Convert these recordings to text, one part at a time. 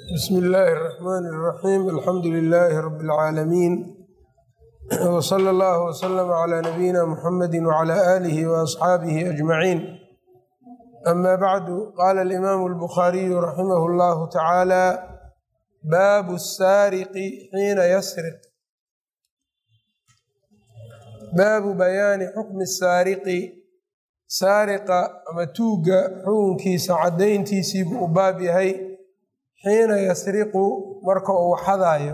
بسم الله الرحمن الرحيم الحمد لله رب العالمين وصلى الله وسلم على نبينا محمد وعلى آله وأصحابه أجمعين أما بعد قال الإمام البخاري رحمه الله تعالى باب السارق حين يسرق baabu bayaani xukmi saariqi saariqa ama tuugga xukunkiisa caddayntiisiibuu u baab yahay xiina yasriqu marka uu xadaayo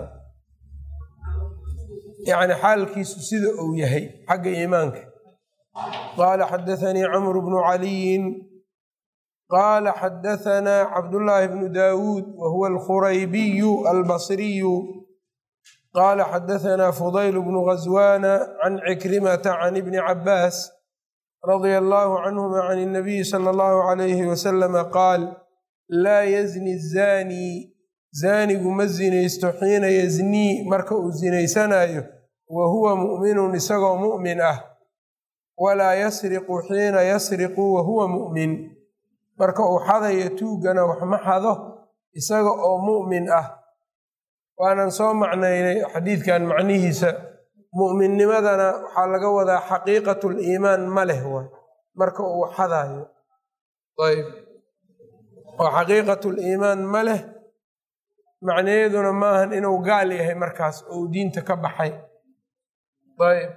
yacni xaalkiisu sida uu yahay xagga iimaanka qaala xadathanii camru bnu caliyin qaala xadahanaa cabdullaahi bnu daawuud wa huwa alkhuraybiyu albasriyu qala xadahanaa fudayl bnu ghaswaana can cikrimata can ibni cabaas radia allahu canhuma can اnabiyi sala allahu alayhi wasalama qaal laa yazni zaanii zaanigu ma zinaysto xiina yaznii marka uu zinaysanayo wa huwa mu'minun isagoo mu'min ah walaa yasriqu xiina yasriqu wa huwa mu'min marka uu xadayo tuugana wax ma xado isaga oo mu'min ah waanan soo macnaynay xadiidkan macnihiisa mu'minnimadana waxaa laga wadaa xaqiiqatul iimaan ma leh waay marka uu xadaayo ayb oo xaqiiqatul iimaan ma leh macnaheeduna maahan inuu gaal yahay markaas ou diinta ka baxay ayb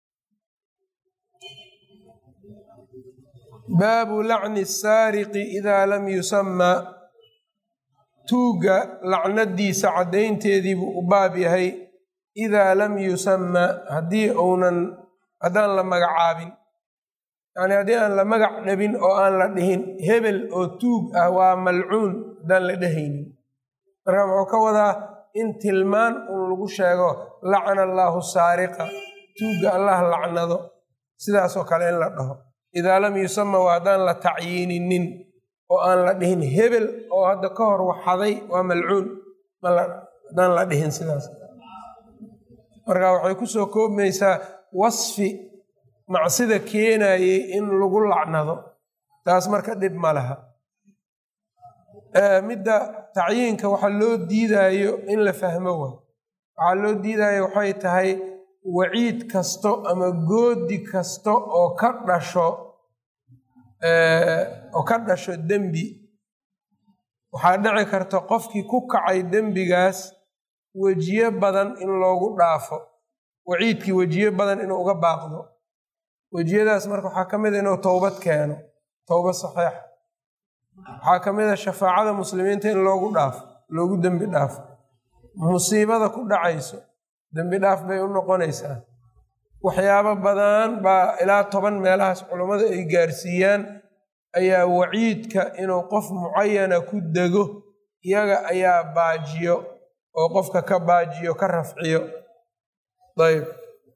baabu lacni saariqi idaa lam yusama tuugga lacnadiisa caddaynteediibuu u baab yahay idaa lam yusama haddaan la magacaabin yacni haddii aan la magac dhabin oo aan la dhihin hebel oo tuug ah waa malcuun haddaan la dhehaynin marka muxuu ka wadaa in tilmaan un lagu sheego lacana allaahu saariqa tuugga allah lacnado sidaasoo kale in la dhaho idaa lam yusama waa haddaan la tacyiininin oo aan la dhihin hebel oo hadda ka hor waxaday waa malcuun haddaan la dhihin sidaas marka waxay ku soo koobmaysaa wasfi macsida keenayey in lagu lacnado taas marka dhib ma laha midda tacyiinka waxa loo diidaayo in la fahmo waxaa loo diidayo waxay tahay waciid kasto ama goodi kasto oo ka dhasho dembi waxaa dhici karta qofkii ku kacay dembigaas wejiyo badan in loogu dhaafo waciidkii wejiyo badan inuu uga baaqdo wejiyadaas marka waxaa ka mid a inuu towbad keeno towbad saxiixa waxaa ka mid a shafaacada muslimiinta in loogu dembi dhaafo musiibada ku dhacayso dembi dhaaf bay u noqonaysaa waxyaabo badan baa ilaa 10 meelahaas culummada ay gaarsiiyaan ayaa waciidka inuu qof mucayana ku dego iyaga ayaa baajiyo oo qofka ka baajiyo ka rafciyo ayb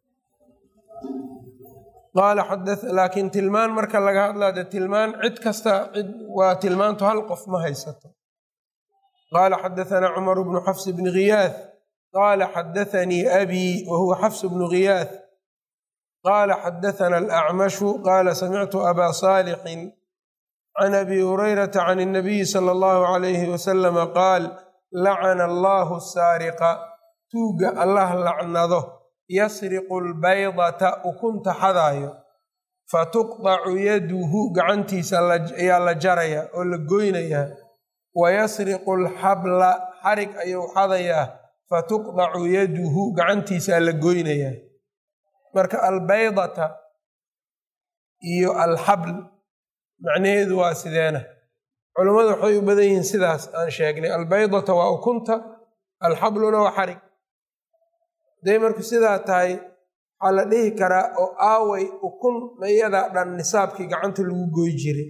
qaala laakiin tilmaan marka laga hadlaade tilmaan cid kasta waa tilmaantu hal qof ma haysato qaala xadahanaa cumar bnu xafs bni ghiyaah qaala xadathanii abii wa huwa xafs bnu ghiyaah qaala xadathana alacmashu qaala samictu abaa saalixin can abi hurayrata can اnabiyi sala allahu alayhi wasalama qaal lacana allahu saariqa tuugga allah lacnado yasriqu lbaydata ukunta xadaayo fatuqdacu yaduhu gacantiisa ayaa la jaraya oo la goynayaa wayasriqu alxabla xarig ayuu xadayaa fatuqdacu yaduhu gacantiisaa la goynayaa marka albaydata iyo alxabl macnaheedu waa sideena culummadu waxay u badan yihiin sidaas aan sheegnay albaydata waa ukunta alxabluna waa xarig haday marku sidaa tahay waxaa la dhihi karaa oo aaway ukun mayadaa dhan nisaabkii gacanta lagu goy jiray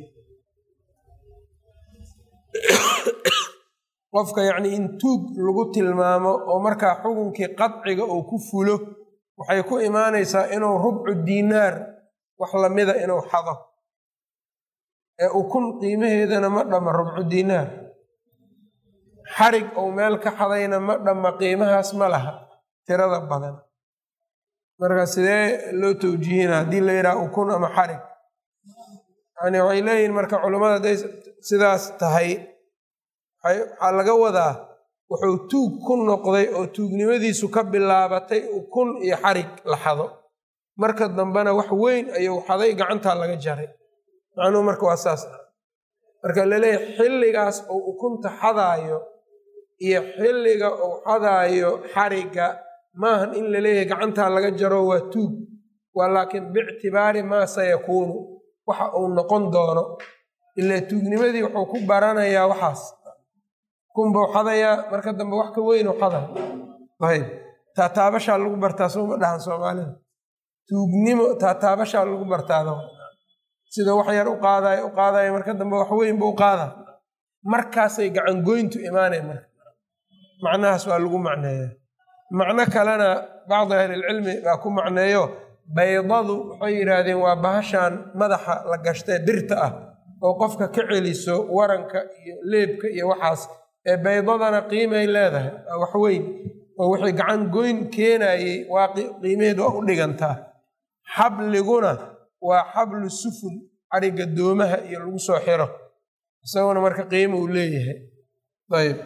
qofka yacni in tuug lagu tilmaamo oo markaa xukunkii qadciga uu ku fulo waxay ku imaanaysaa inuu rubcu diinaar wax lamida inuu xado ee ukun qiimaheedana ma dhamma rubcu diinaar xarig ou meel ka xadayna ma dhamma qiimahaas ma laha tirada badan marka sidee loo tawjiihina haddii la yidhaha ukun ama xarig yani waxay leeyihin marka culummada hadday sidaas tahay waxaa laga wadaa wuxuu tuug ku noqday oo tuugnimadiisu ka bilaabatay ukun iyo xarig la xado marka dambena wax weyn ayuu xaday gacantaa laga jaray macnuhu marka waa saas marka laleeyahay xilligaas uu ukunta xadaayo iyo xilliga uu xadaayo xarigga maahan in laleeyahay gacantaa laga jaro waa tuug waa laakiin biictibaari maa sayakuunu waxa uu noqon doono ilaa tuugnimadii wuxuu ku baranayaa waxaas kunbuu xadayaa marka dambe wax ka weyn u xaday ayb taataabashaa lagu bartaa sooma dhahan soomaalida tuugnimo taataabashaa lagu bartaada sida wax yar u qaadaya marka dambe wax weyn buu qaadaa markaasay gacangoyntu imaanay marka macnahaas waa lagu macneeyaa macno kalena bacdi ahlilcilmi baa ku macneeyo baydadu waxay yidhaahdeen waa bahashaan madaxa la gashtee birta ah oo qofka ka celiso waranka iyo leebka iyo waxaas ee baydadana qiimay leedahay waa wax weyn oo wixii gacan goyn keenayey waa qiimeed waa u dhigantaa xabliguna waa xablu sufun xarigga doomaha iyo lagu soo xiro isaguna marka qiimo uu leeyahay ayb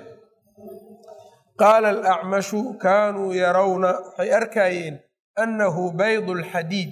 qaala alacmashu kaanuu yarawna waxay arkayeen annahu baydu lxadiid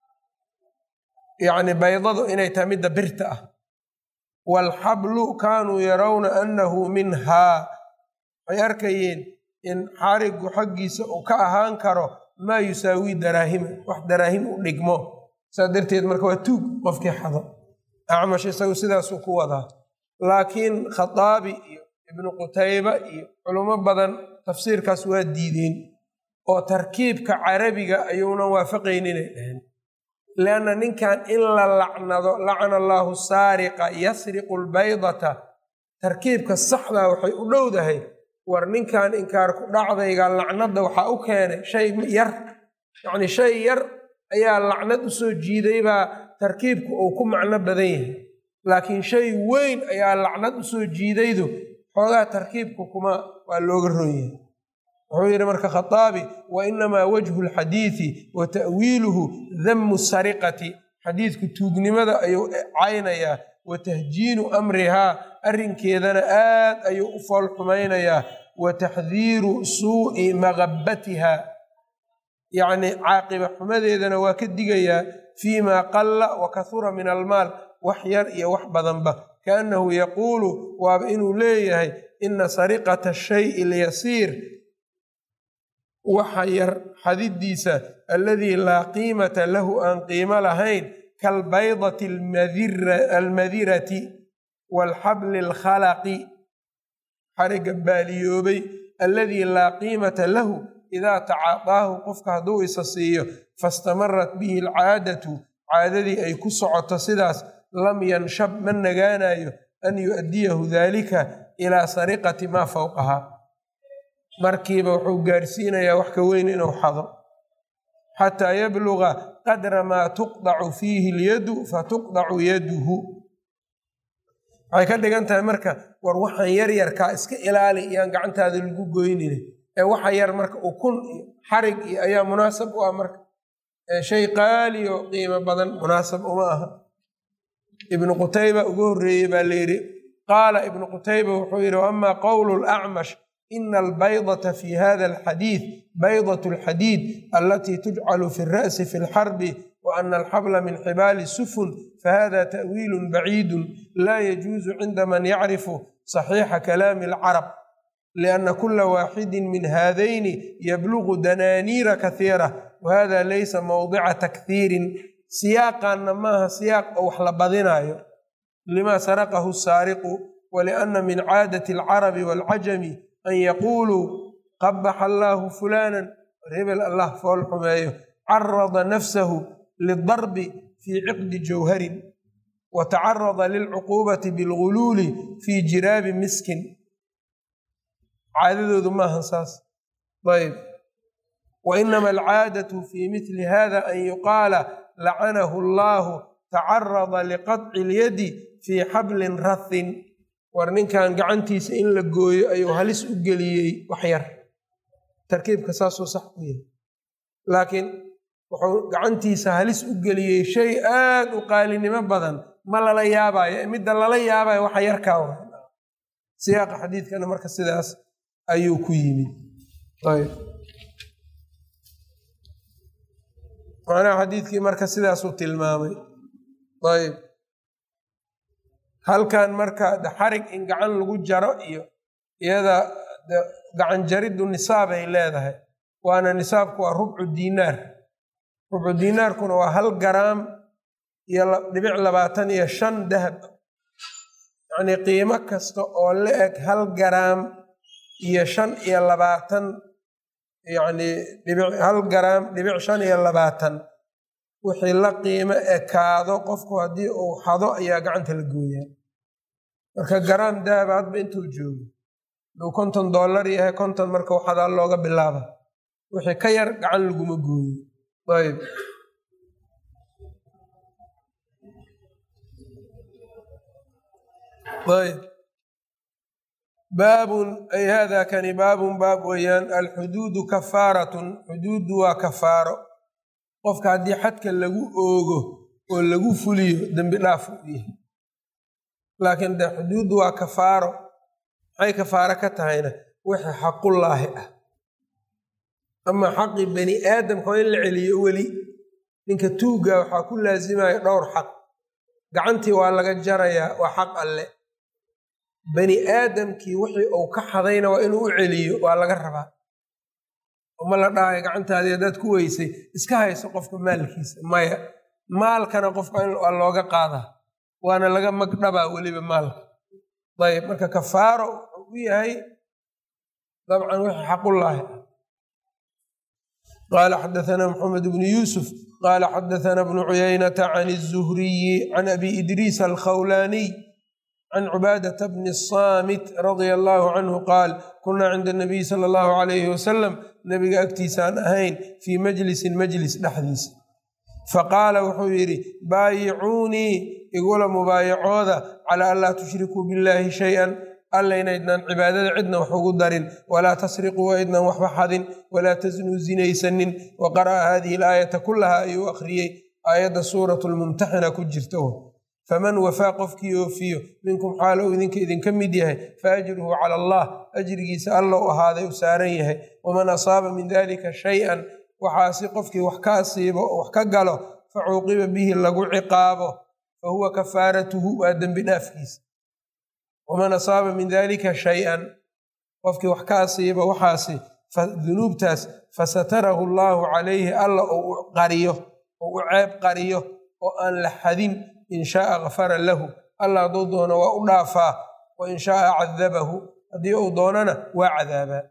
yacni baydadu inay tahay midda birta ah waalxablu kaanuu yarawna annahu minhaa waxay arkayeen in xariggu xaggiisa uu ka ahaan karo maa yusaawii daraahima wax daraahim u dhigmo saa darteed marka waa tuug qofkii xado acmash isagu sidaasuu ku wadaa laakiin khataabi iyo ibnu qutayba iyo culummo badan tafsiirkaas waa diideen oo tarkiibka carabiga ayuunan waafaqayninay dhaheen lianna ninkan in la lacnado lacana allaahu saariqa yasriqu lbaydata tarkiibka saxdaa waxay u dhowdahay war ninkan inkaar ku dhacdayga lacnadda waxaa u keenay shay yar yacni shay yar ayaa lacnad u soo jiidaybaa tarkiibku uu ku macno badan yahay laakiin shay weyn ayaa lacnad u soo jiidaydu xoogaa tarkiibku kuma waa looga ronyahay wuxuu yidhi marka khataabi wa inamaa wajhu lxadiidi wa ta'wiiluhu damu sariqati xadiidku tuugnimada ayuu caynayaa wa tahjiinu amrihaa arrinkeedana aad ayuu u fool xumaynayaa wa taxdiiru suu'i maqabbatiha yacni caaqiba xumadeedana waa ka digayaa fii maa qalla wa kahura min almaal wax yar iyo wax badanba kaannahu yaquulu waaba inuu leeyahay ina sariqata shayi lyasiir waxa yar xadidiisa alladii laa qiimata lahu aan qiimo lahayn kalbaydati almadirati waalxabli alkhalaqi xarigga baaliyoobay alladii laa qiimata lahu idaa tacaadaahu qofka hadduu isa siiyo fastamarat bihi alcaadatu caadadii ay ku socoto sidaas lam yanshab ma nagaanayo an yu'addiyahu daalika ilaa sariqati maa fowqahaa markiiba wuxuu gaarsiinayaa wax ka weyn inuu xado xataa yabluga qadra maa tuqdacu fiihi lyadu fatuqdacu yaduhu waxay ka dhigan tahay marka war waxaan yar yarkaa iska ilaali iyaan gacantaada lagu goynina ee waxa yar marka ukun iyo xarig iyo ayaa munaasab u ah marka shay qaali oo qiimo badan munaasab uma aha ibnu qutayba ugu horreeyey baa layidhi qaala ibnu qutayba wuxuu yidhi waama qowlu lacmash ina albaydata fi hada alxadiid baydat alxadiid alatii tujcalu fi alra'si fi alxarbi wa ana alxabla min xibaali sufun fahada ta'wiilu baciidu laa yajuuzu cinda man yacrifu saxiixa kalaami alcarab lianna kula waaxidin min haadayni yablugu danaaniira kahiira wahada laysa mawdica takhiirin siyaaqaanna maaha siyaaq oo wax la badinaayo lima saraqahu saariqu walianna min caadati alcarabi waalcajami an yaquuluu qabaxa allaahu fulaanan hebel allah fool xumeeyo carada nafsahu lidarbi fii ciqdi jawharin wa tacarada lilcuquubati bilguluuli fii jiraabi miskin caadadoodu maahan saas ayb wainama alcaadatu fii mili hada an yuqaala lacanahu allaahu tacarada liqaطci اlyadi fii xablin rathin war ninkan gacantiisa in la gooyo ayuu halis u geliyey wax yar tarkiibka saasuu sax ku yahay laakiin wuxuu gacantiisa halis u geliyey shay aad u qaalinimo badan ma lala yaabayo midda lala yaabayo waxa yarkaa wa siyaaqa xadiidkana marka sidaas ayuu ku yimid. ayb macnaha xadiidkii marka sidaasuu tilmaamay. ayb halkan marka xarig in gacan lagu jaro iyo iyada gacan jariddu nisaabay leedahay, waana nisaabku waa rubcu diinaar. rubcu diinaarkuna waa 1 garaam iyo 0.25 dahab, yacnii qiimo kasta oo la eg 1 garaam iyo 5.20, yacnii 1 garaam 5.20 wixii la qiimo ekaado qofku haddii uu xado ayaa gacanta la gooyaa. marka garaam dahaba hadba intuu joogo duu $50 yahay 50 marka xadaa looga bilaaba, wixii ka yar gacan laguma gooyo. ayb ayb baabun ay hada kani baabun baab weeyaan alxuduudu kafaaratun, xuduuddu waa kafaaro. qofka haddii xadka lagu oogo oo lagu fuliyo dembi dhaaf u yahay, laakiin de xuduuddu waa kafaaro. maxay kafaaro ka tahayna wixii xaqullaahi ah, ama xaqi bani aadamka waa in la celiyo. weli ninka tuugga waxaa ku laazimaya dhowr xaq. gacantii waa laga jarayaa, waa xaq alle. bani aadamkii wixii uu ka xadayna waa inuu u celiyo, waa laga rabaa. uma la dhahayo gacantaadii haddaad ku weysay iska hayso qofka maalkiisa, maya. maalkana qofka waa looga qaadaa, waana laga magdhabaa weliba maalka. ayb marka kafaaro wuxuu u yahay dabcan wixii xaqullaahi ah. qaala xadaثana mxamed bnu yuusuf qaala xadaثana bnu cuyaynata can الzuhriyi can abi idriis alkhawlaaniy can cubaadata bni الsaamit radia allahu canhu qaal kunaa cinda الnabiy sala اllahu alayhi wasalam, nabiga agtiisaan ahayn fii majlisin majlis dhexdiisa. faqaala wuxuu yidhi baayicuunii igula mubaayacooda calaa an laa tushrikuu billaahi shay-an, alla inaydnaan cibaadada cidna wax ugu darin, walaa tasriquu aydnan waxba xadin, walaa tasnuu zinaysanin. wa qara'a haadihi alaayata kullaha ayuu akhriyey, aayadda suuratu lmumtaxina ku jirta. faman wafaa qofkii oofiyo minkum xaala uu idinka mid yahay, fa ajruhu cala allah, ajrigiisa alla u ahaaday u saaran yahay. waman asaaba min dalika shay-an, waxaasi qofkii wax ka asiibo oo wax ka galo, fa cuuqiba bihi lagu ciqaabo, fa huwa kafaaratuhu, waa dembi dhaafkiisa. waman asaaba min dalika shay-an, qofkii wax ka asiibo waxaasi dunuubtaas, fasatarahu allaahu calayhi, alla oo u qariyo oo u ceeb qariyo oo aan la xadin, in shaaa gafara lahu, alla hadduu doono waa u dhaafaa, wa in shaaa cadabahu, haddii uu doonana waa cadaabaa.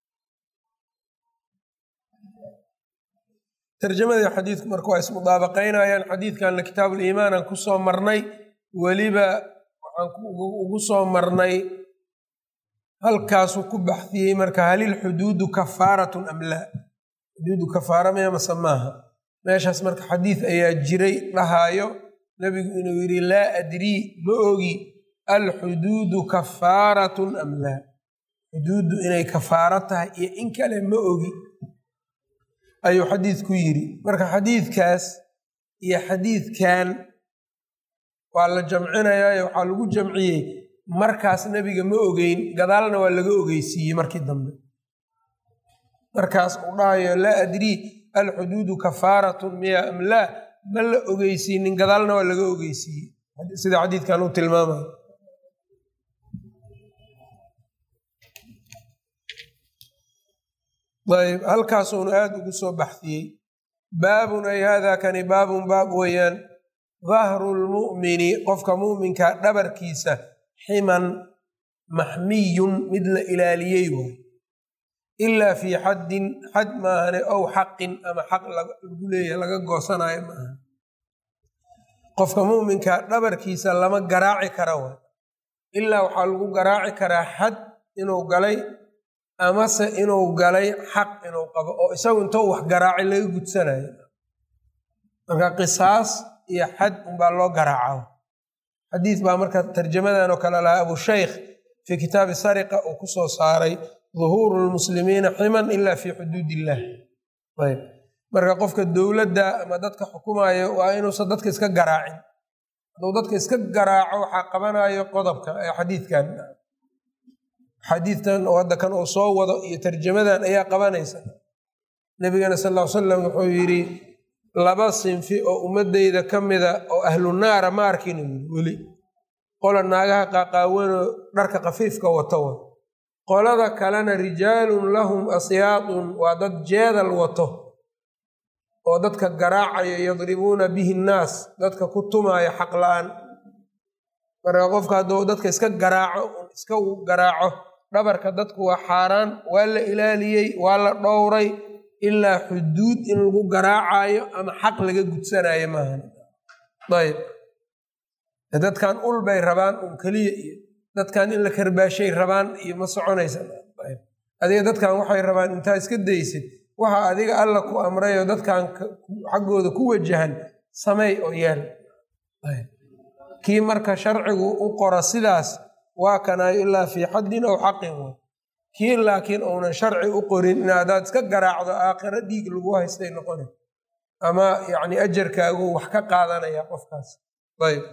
tarjamadii xadiidku marka waa ismudaabaqaynayaan. xadiidkanna kitaabuliimaan aan ku soo marnay, weliba waxaan ugu soo marnay halkaasuu ku baxdiyey marka halil xuduudu kafaaratun am laa, xuduudu kafaara maya mase maaha. meeshaas marka xadiid ayaa jiray dhahaayo nebigu inuu yidhi laa adrii, ma ogi alxuduudu kafaaratun am laa, xuduuddu inay kafaaro tahay iyo in kale ma ogi ayuu xadiidku yidhi. marka xadiidkaas iyo xadiidkan waa la jamcinayaayo waxaa lagu jamciyey markaas nebiga ma ogeyn, gadaalna waa laga ogeysiiyey markii dambe. markaas uu dhahayo laa adrii alxuduudu kafaaratun miya am laa, ma la ogeysiinin, gadaalna waa laga ogeysiiyey, sida xadiidkan uu tilmaamayo. ayb halkaasuuna aada ugu soo baxdiyey. baabun ay hada kani baabun baab weeyaan dahru lmu'mini, qofka mu'minka dhabarkiisa, ximan maxmiyun, mid la ilaaliyey waay, ilaa fii xaddin, xad maahane, ow xaqin, ama xaq lagu leeyahay laga goosanayo maaha. qofka mu'minka dhabarkiisa lama garaaci kara waay, ilaa waxaa lagu garaaci karaa xad inuu galay, amase inuu galay xaq inuu qabo, oo isagu intou wax garaacay laga gudsanayo. marka qisaas iyo xad unbaa loo garaaca. xadiid baa marka tarjamadan oo kale lahaa abushaykh fii kitaabi sariqa uu ku soo saaray duhuuru lmuslimiina ximan ila fii xuduud illah. ayb marka qofka dowladda ama dadka xukumayo waa inuusan dadka iska garaacin. hadduu dadka iska garaaco waxaa qabanayo qodobka ee xadiidkan, xadiidtan oo hadda kan uu soo wado iyo tarjamadan ayaa qabanaysa. nabigana sal ll ly slam wuxuu yidhi laba sinfi oo ummadayda ka mida oo ahlu naara ma arkin weli. qola naagaha qaaqaawanoo dharka khafiifka wato wa, qolada kalena rijaalun lahum asyaadun waa dad jeedal wato oo dadka garaacayo yadribuuna bihi nnaas, dadka ku tumaayo xaq la-aan. marka qofka hadduu dadka iska garaaco dhabarka dadku waa xaaraan, waa la ilaaliyey, waa la dhowray, ilaa xuduud in lagu garaacayo ama xaq laga gudsanayo maahan. ayb dadkan ul bay rabaan un keliya iyo dadkan in la karbaashay rabaan iyo ma soconaysa. adiga dadkan waxay rabaan intaa iska daysid waxa adiga alla ku amrayoo dadkan xaggooda ku wajahan samey oo yeel. kii marka sharcigu u qora sidaas waa kanaayo ilaa fii xaddin aw xaqin wa. kii laakiin uunan sharci u qorin in hadaad iska garaacdo aakhiro dhiig lagu haystay noqona ama yacni ajarkaagu wax ka qaadanaya qofkaas. ayb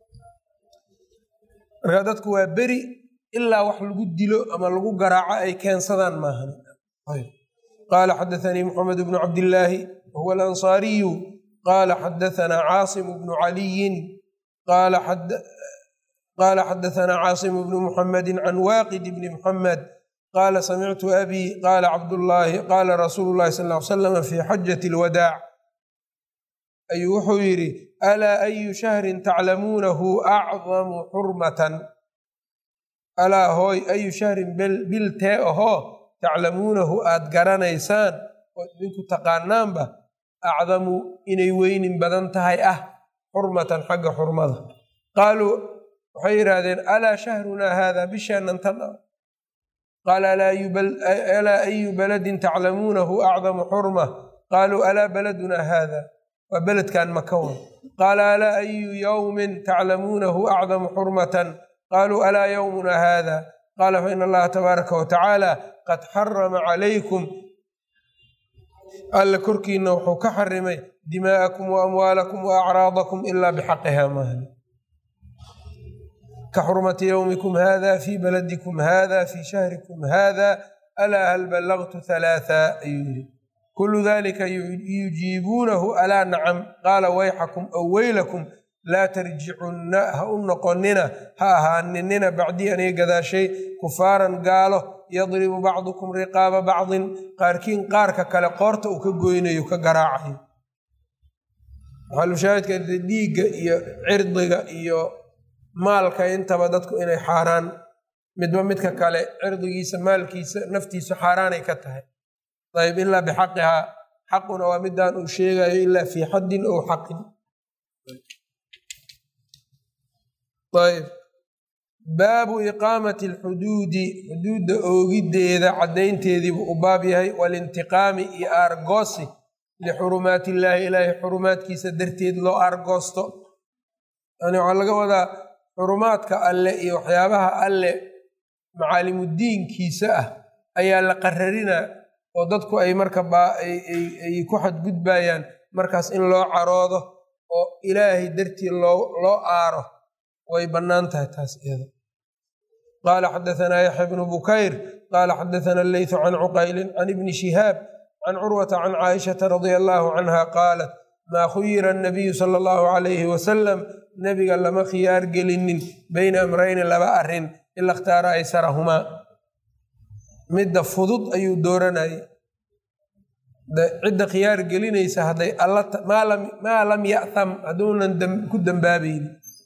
marka dadku waa beri ilaa wax lagu dilo ama lagu garaaco ay keensadaan maahan. qaala xadathanii Muxamed bnu cabdillaahi wahuwa alansaariyu qaala xadahanaa Caasim bnu caliyin qaala xadahanaa Caasim bnu Muxamedi can Waaqid bni Muxamed qaala samictu abi qaala cabdullaahi qaala rasuulu llahi sal ll ly slam fii xajati alwadaac ayuu wuxuu yidhi alaa ayu shahrin taclamuunahu acdamu xurmatan. alaa hooy ayu shahrin bil tee ahoo taclamuunahu aad garanaysaan oo idinku taqaanaanba acdamu inay weynin badan tahay xurmatan xagga xurmada. qaaluu waxay yidhaahdeen alaa shahrunaa haada bishaanan tan ah. qaala alaa ayu baladin taclamuunahu acdamu xurma qaaluu alaa baladunaa haada waa beledkan maka wa. qaala alaa ayu yowmin taclamuunahu acdamu xurmatan qaaluu alaa yowmuna haada qaala faina allaha tabaaraka wa tacaala qad xarama calaykum alla korkiina wuxuu ka xarimay dimaa'akum wa amwaalakum wa acraadakum ilaa bixaqiha maahan. ka xurmati yowmikum hada fii baladikum hada fii shahrikum hada alaa hal ballagtu halaatha ayuu yidhi kulu dalika yujiibuunahu alaa nacam qaala wayxakum aw weylakum laa tarjicunna ha u noqonina ha ahaaninina bacdii aniga gadaashay kufaaran gaalo yadribu bacdukum riqaaba bacdin qaarkiin qaarka kale qoorta uu ka goynayo ka garaacayo. maxalushaahidka dhiigga iyo cirdiga iyo maalka intaba dadku inay xaaraan midba midka kale cirdigiisa maalkiisa naftiisu xaaraanay ka tahay. ayb ilaa bixaqihaa xaquna waa midaan uu sheegayo ilaa fii xaddin ow xaqin. ayb baabu iqaamati alxuduudi xuduudda oogiddeeda caddaynteediibuu u baab yahay walintiqaami iyo aargoosi lixurumaati illaahi ilaahay xurumaadkiisa darteed loo aargoosto. yani waxaa laga wadaa xurumaadka alle iyo waxyaabaha alle macaalimudiinkiisa ayaa la qararinaa oo dadku ay marka ay ku xadgudbayaan markaas in loo caroodo oo ilaahay dartii loo aaro way bannaan tahay taas iyada. qaala xadahanaa yaxya bnu bukayr qaala xadahanaa alleythu can cuqaylin can ibni shihaab can curwata can caaishata radia allaahu canha qaalat maa khuyira annabiyu sala allahu calayhi wasalam nebiga lama khiyaar gelinin bayna amrayni laba arrin ila ikhtaara aysarahumaa. midda fudud ayuu dooranayay. cidda khiyaar gelinaysa hadday maa lam ya'tham hadduunan ku dambaabaynin.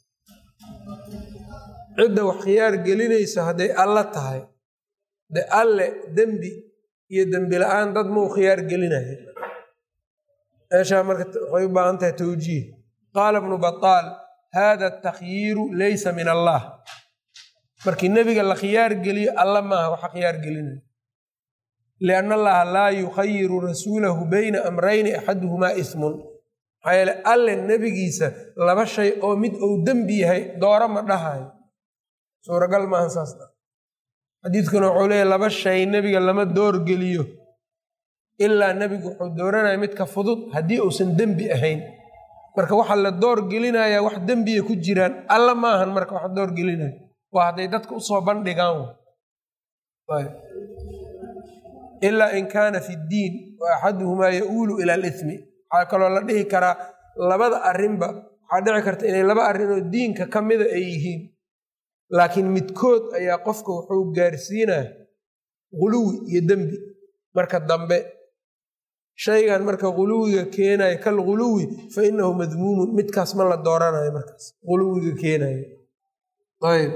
cidda wax khiyaar gelinaysa hadday alla tahay de alle dembi iyo dembi la-aan dad mau khiyaar gelinaya. meeshaa marka waxay u baahan tahay tawjiih. qaala ibnu bataal hada atakhyiiru laysa min allah. markii nebiga la khiyaar geliyo alla maaha waxa khiyaar gelinaya. lianna allaha laa yukhayiru rasuulahu bayna amrayni axaduhumaa ismun. maxaa yeele alle nebigiisa laba shay oo mid uu dembi yahay dooro ma dhahayo. suuragal maahan saas dha. xadiidkuna wuxuu leeyahy laba shay nebiga lama doorgeliyo ilaa nebigu wuxuu dooranaya midka fudud haddii uusan dembi ahayn. marka waxaa la door gelinayaa wax dembiya ku jiraan alla maahan marka waxa door gelinaya waa hadday dadka usoo bandhigaan. ilaa in kaana fi ddiin wa axaduhumaa ya-uulu ila alithmi waxaa kaloo la dhihi karaa labada arrinba waxaa dhici karta inay laba arrinoo diinka ka mida ay yihiin laakiin midkood ayaa qofka wuxuu gaarsiinaa guluwi iyo dembi marka dambe shaygan marka guluwiga keenayo kal guluwi fa inahu madmuumun midkaas ma la dooranayo markaas guluwiga keenayo ayb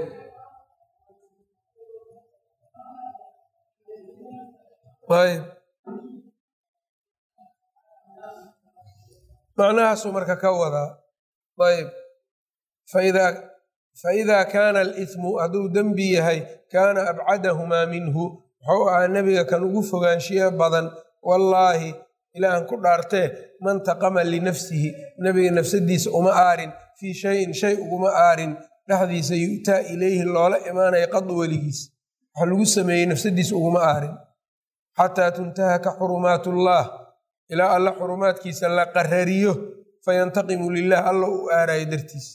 macnahaasuu marka ka wadaa ayb faidaa kaana alithmu hadduu dembi yahay kaana abcadahumaa minhu wuxuu ahaa nebiga kan ugu fogaanshiye badan wallaahi ilaahan ku dhaartee man taqama linafsihi nebiga nafsadiisa uma aarin fii shayin shay uguma aarin dhexdiisa yu'taa ilayhi loola imaanaya qadu weligiis waxa lagu sameeyey nafsadiisa uguma aarin xataa tuntahaka xurumaatullah ilaa alla xurumaadkiisa la qarariyo fayantaqimu lilah alla u aarayo dartiisa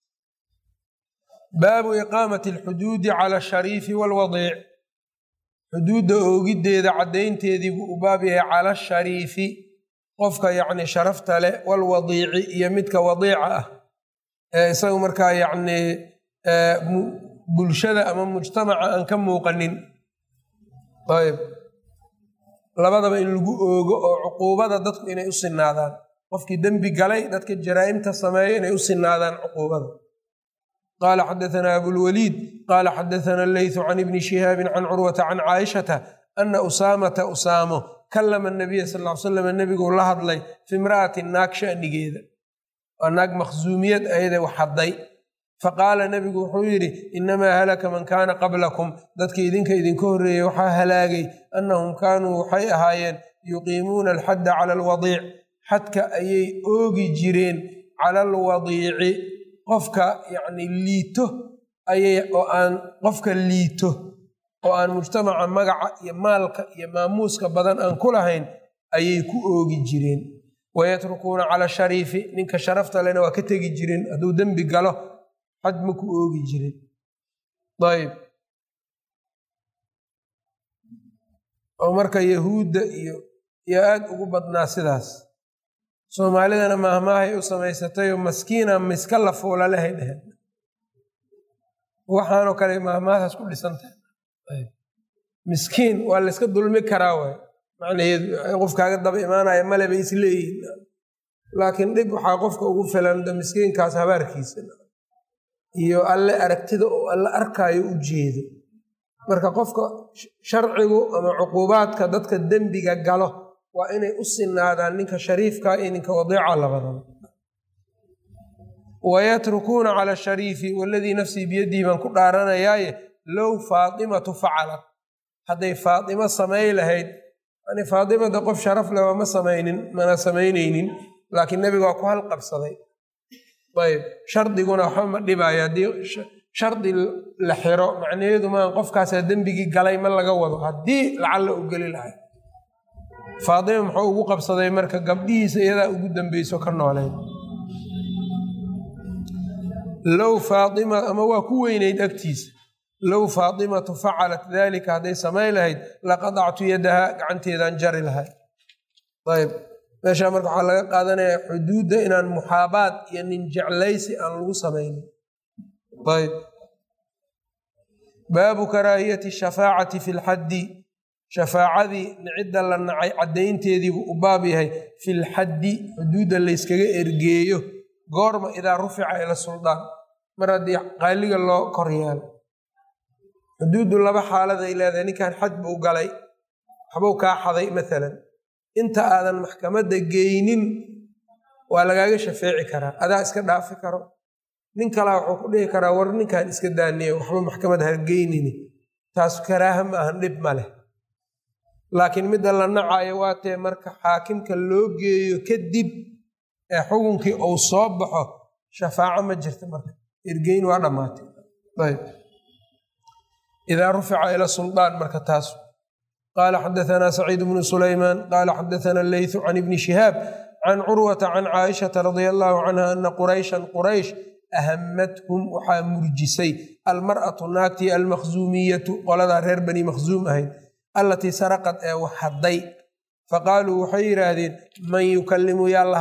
baabu iqaamati alxuduudi cala ashariifi waalwadiic xuduudda oogiddeeda caddaynteedii buu u baab yahay cala ashariifi qofka yacni sharafta leh walwadiici iyo midka wadiica ah ee isagu markaa yacni bulshada ama mujtamaca aan ka muuqanin ayb labadaba in lagu oogo oo cuquubada dadku inay u sinaadaan qofkii dembi galay dadka jaraa'imta sameeya inay u sinaadaan cuquubada qaala xadaثna abulwaliid qaala xadaثna allaythu can ibni shihaabin can curwata can caaishata ana usaamata usaamo kalama nabiya sal ly slam nebiguu la hadlay fi imra'ati naag sha'nigeeda waa naag makhsuumiyad ayada wax hadday faqaala nebigu wuxuu yidhi inamaa halaka man kaana qablakum dadka idinka idinka horreeyey waxaa halaagay annahum kaanuu waxay ahaayeen yuqiimuuna alxadda cala alwadiic xadka ayay oogi jireen cala alwadiici qofka yacni liito oo aan qofka liito oo aan mujtamaca magaca iyo maalka iyo maamuuska badan aan ku lahayn ayay ku oogi jireen wayatrukuuna cala shariifi ninka sharafta lena waa ka tegi jireen hadduu dembi galo xad ma ku oogi jirin ayb oo marka yahuudda iyo aad ugu badnaa sidaas soomaalidana maahmaahay u samaysatayoo maskiina miska la fuula lehay dheheen waxaanoo kale maahmaadaas ku dhisantahay miskiin waa layska dulmi karaa waay macnaheedu qofkaaga daba imaanaya male bay isleeyihin laakiin dhib waxaa qofka ugu filan miskiinkaas habaarkiisa iyo alle aragtida oo alle arkaayo u jeedo marka qofka sharcigu ama cuquubaadka dadka dembiga galo waa inay u sinaadaan ninka shariifka iyo ninka wadiica labadaba wayatrukuuna cala shariifi waladii nafsii biyadihi baan ku dhaaranayaaye low faatimatu facalat hadday faatimo samay lahayd yani faatimada qof sharaf leh waa mana samaynaynin laakiin nebiga waa ku halqabsaday ayb shardiguna waxba ma dhibaayo haddii shardi la xiro macnaheedu maan qofkaasaa dembigii galay ma laga wado haddii lacalla u geli lahay faatima muxuu ugu qabsaday marka gabdhihiisa iyadaa ugu dambeyso ka nooleyn low faatima ama waa ku weynayd agtiisa low faatimatu facalat daalika hadday samay lahayd laqadactu yadaha gacanteedaan jari lahay ayb meeshaa marka waxaa laga qaadanayaa xuduudda inaan muxaabaad iyo nin jeclaysi aan lagu samaynin ayb baabu karaahiyati shafaacati fi lxaddi shafaacadii cidda la nacay caddaynteediibuu u baab yahay fi lxaddi xuduudda layskaga ergeeyo goorma idaa rufica ila suldaan mar haddii qaaliga loo kor yeelo xuduuddu laba xaaladay leedahay ninkan xad buu galay waxbuu kaa xaday maalan inta aadan maxkamadda geynin waa lagaaga shafeeci karaa adaa iska dhaafi karo nin kalaa wuxuu ku dhihi karaa war ninkan iska daaniya waxba maxkamad ha geynini taas karaaha ma ahan dhib ma leh laakiin midda la nacayo waa tee marka xaakimka loo geeyo kadib ee xukunkii uu soo baxo shafaaco ma jirta marka ergeyn waa dhammaatay ayb idaa rufica ila suldaan marka taas qaala xadaثna saciid bnu sulaymaan qaala xadaثna allaythu can ibni shihaab can curwata can caaishata radia allahu canha ana qurayshan quraysh ahammathum waxaa murjisay almar'atu naagtii almakhzuumiyatu qoladaa reer bani makhzuum ahayd allatii saraqad ee wax hadday faqaaluu waxay yidhaahdeen man yukallimu yaa la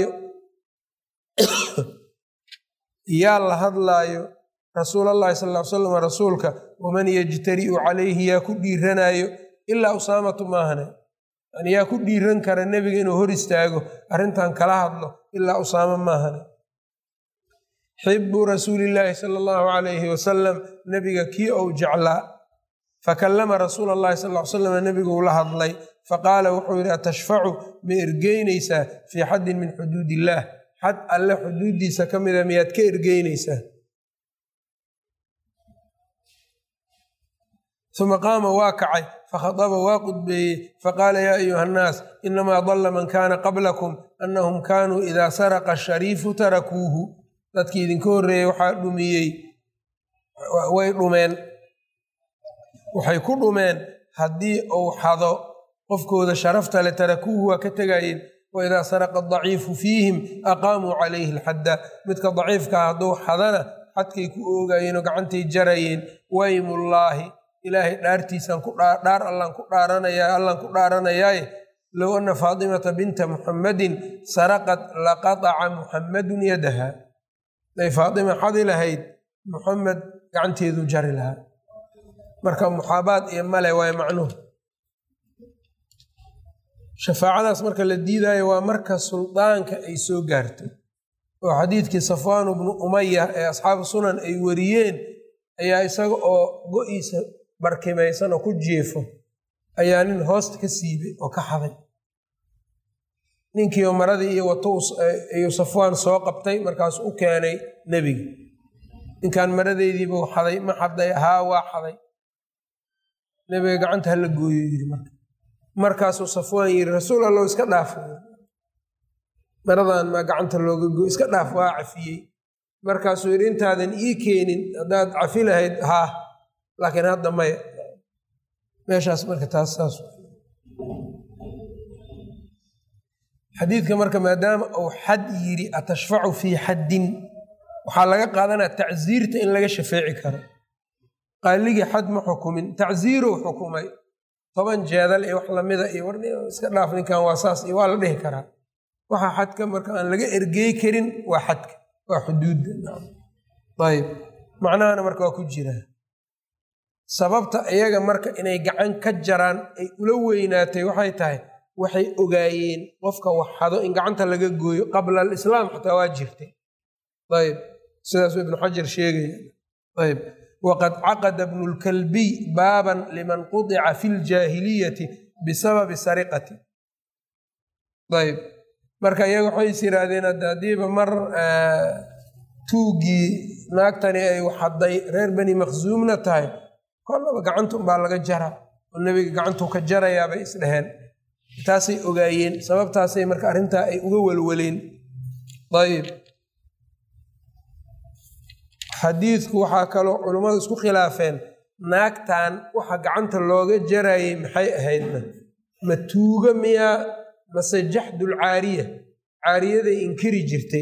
hadlaayo rasuulallahi sal ll ly slam rasuulka waman yajtari'u calayhi yaa ku dhiiranaayo ilaa usaamatu maahane yani yaa ku dhiiran kara nebiga inuu hor istaago arrintan kala hadlo ilaa usaamo maahane xibu rasuulillaahi sala allahu calayhi wasalam nebiga kii ou jeclaa fakallama rasuula allahi sal ll ly slam nebigu ula hadlay faqaala wuxuu yidhi atashfacu ma ergeynaysaa fii xaddin min xuduud illaah xad alle xuduuddiisa ka mida miyaad ka ergeynaysaa uma qaama waa kacay fakhadaba waa qudbeeyey faqaala yaa ayuha annaas inamaa dalla man kaana qablakum annahum kaanuu idaa saraqa ashariifu tarakuuhu dadkii idinka horreeyey waxaa dhumiyey way dhumeen waxay ku dhumeen haddii uu xado qofkooda sharafta le tarakuuhu waa ka tegayeen waidaa saraqa adaciifu fiihim aqaamuu calayhi alxadda midka daciifkaa hadduu xadana xadkay ku oogayeenoo gacantay jarayeen waymullaahi ilaahay dhaartiisaan dhaar allaan ku dhaaranayaaye low anna faatimata binta muxammadin saraqad laqataca muxammadun yadaha day faatima xadi lahayd muxamed gacanteedu jari lahaa marka muxaabaad iyo male waay macnuhu shafaacadaas marka la diidaayo waa marka suldaanka ay soo gaarto oo xadiidkii safwaanu bnu umaya ee asxaabu sunan ay wariyeen ayaa isaga oo go-iisa barkimaysan oo ku jiefo ayaa nin hoosta ka siibay oo ka xaday ninkiioo maradii iyo wato ayuu safwaan soo qabtay markaasuu u keenay nebiga ninkan maradeydiibuu xaday ma xaday haa waa xaday nebiga gacanta hala gooyo yidhi markaasuu safwaan yidhi rasuul allow iska dhaaf maradan maa gacanta looga gooy iska dhaaf waa cafiyey markaasuu yidhi intaadan ii keenin haddaad cafi lahayd haa laakiin hadda maya meeshaas marka taas saas xadiidka marka maadaama uu xad yidhi atashfacu fii xaddin waxaa laga qaadanaya tacsiirta in laga shafeeci karo qaaligii xad ma xukumin tacsiiruu xukumay 10 jeedal iyo wax lamida iyo war iska dhaaf ninkan waa saas iyo waa la dhihi karaa waxa xadka marka aan laga ergey karin waa xadka waa xuduudda ayib macnahana marka waa ku jiraa sababta iyaga marka inay gacan ka jaraan ay ula weynaatay waxay tahay waxay ogaayeen qofka wax xado in gacanta laga gooyo qabla alislaam xataa waa jirtay ayib sidaasuu ibnu xajar sheegaya ayib waqad caqada ibnu lkalbiy baaban liman qudica fi ljaahiliyati bisababi sariqati ayib marka iyaga waxay is yidhaahdeen haddiiba mar tuugii naagtani ay waxaday reer bani makhsuumna tahay kollaba gacantu baa laga jaraa oo nebiga gacantuu ka jarayaabay isdheheen taasay ogaayeen sababtaasay marka arrintaa ay uga welweleen ayib xadiidku waxaa kaloo culummadu isku khilaafeen naagtan waxa gacanta looga jarayay maxay ahaydna ma tuuga miyaa mase jaxdul caariya caariyaday inkiri jirtay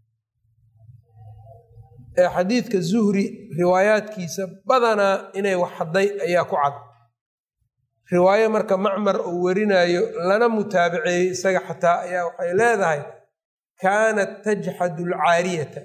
ee xadiidka zuhri riwaayaadkiisa badanaa inay wax hadday ayaa ku cad riwaayo marka macmar uu warinayo lana mutaabiceeyey isaga xataa ayaa waxay leedahay kaanat tajxadu alcaariyata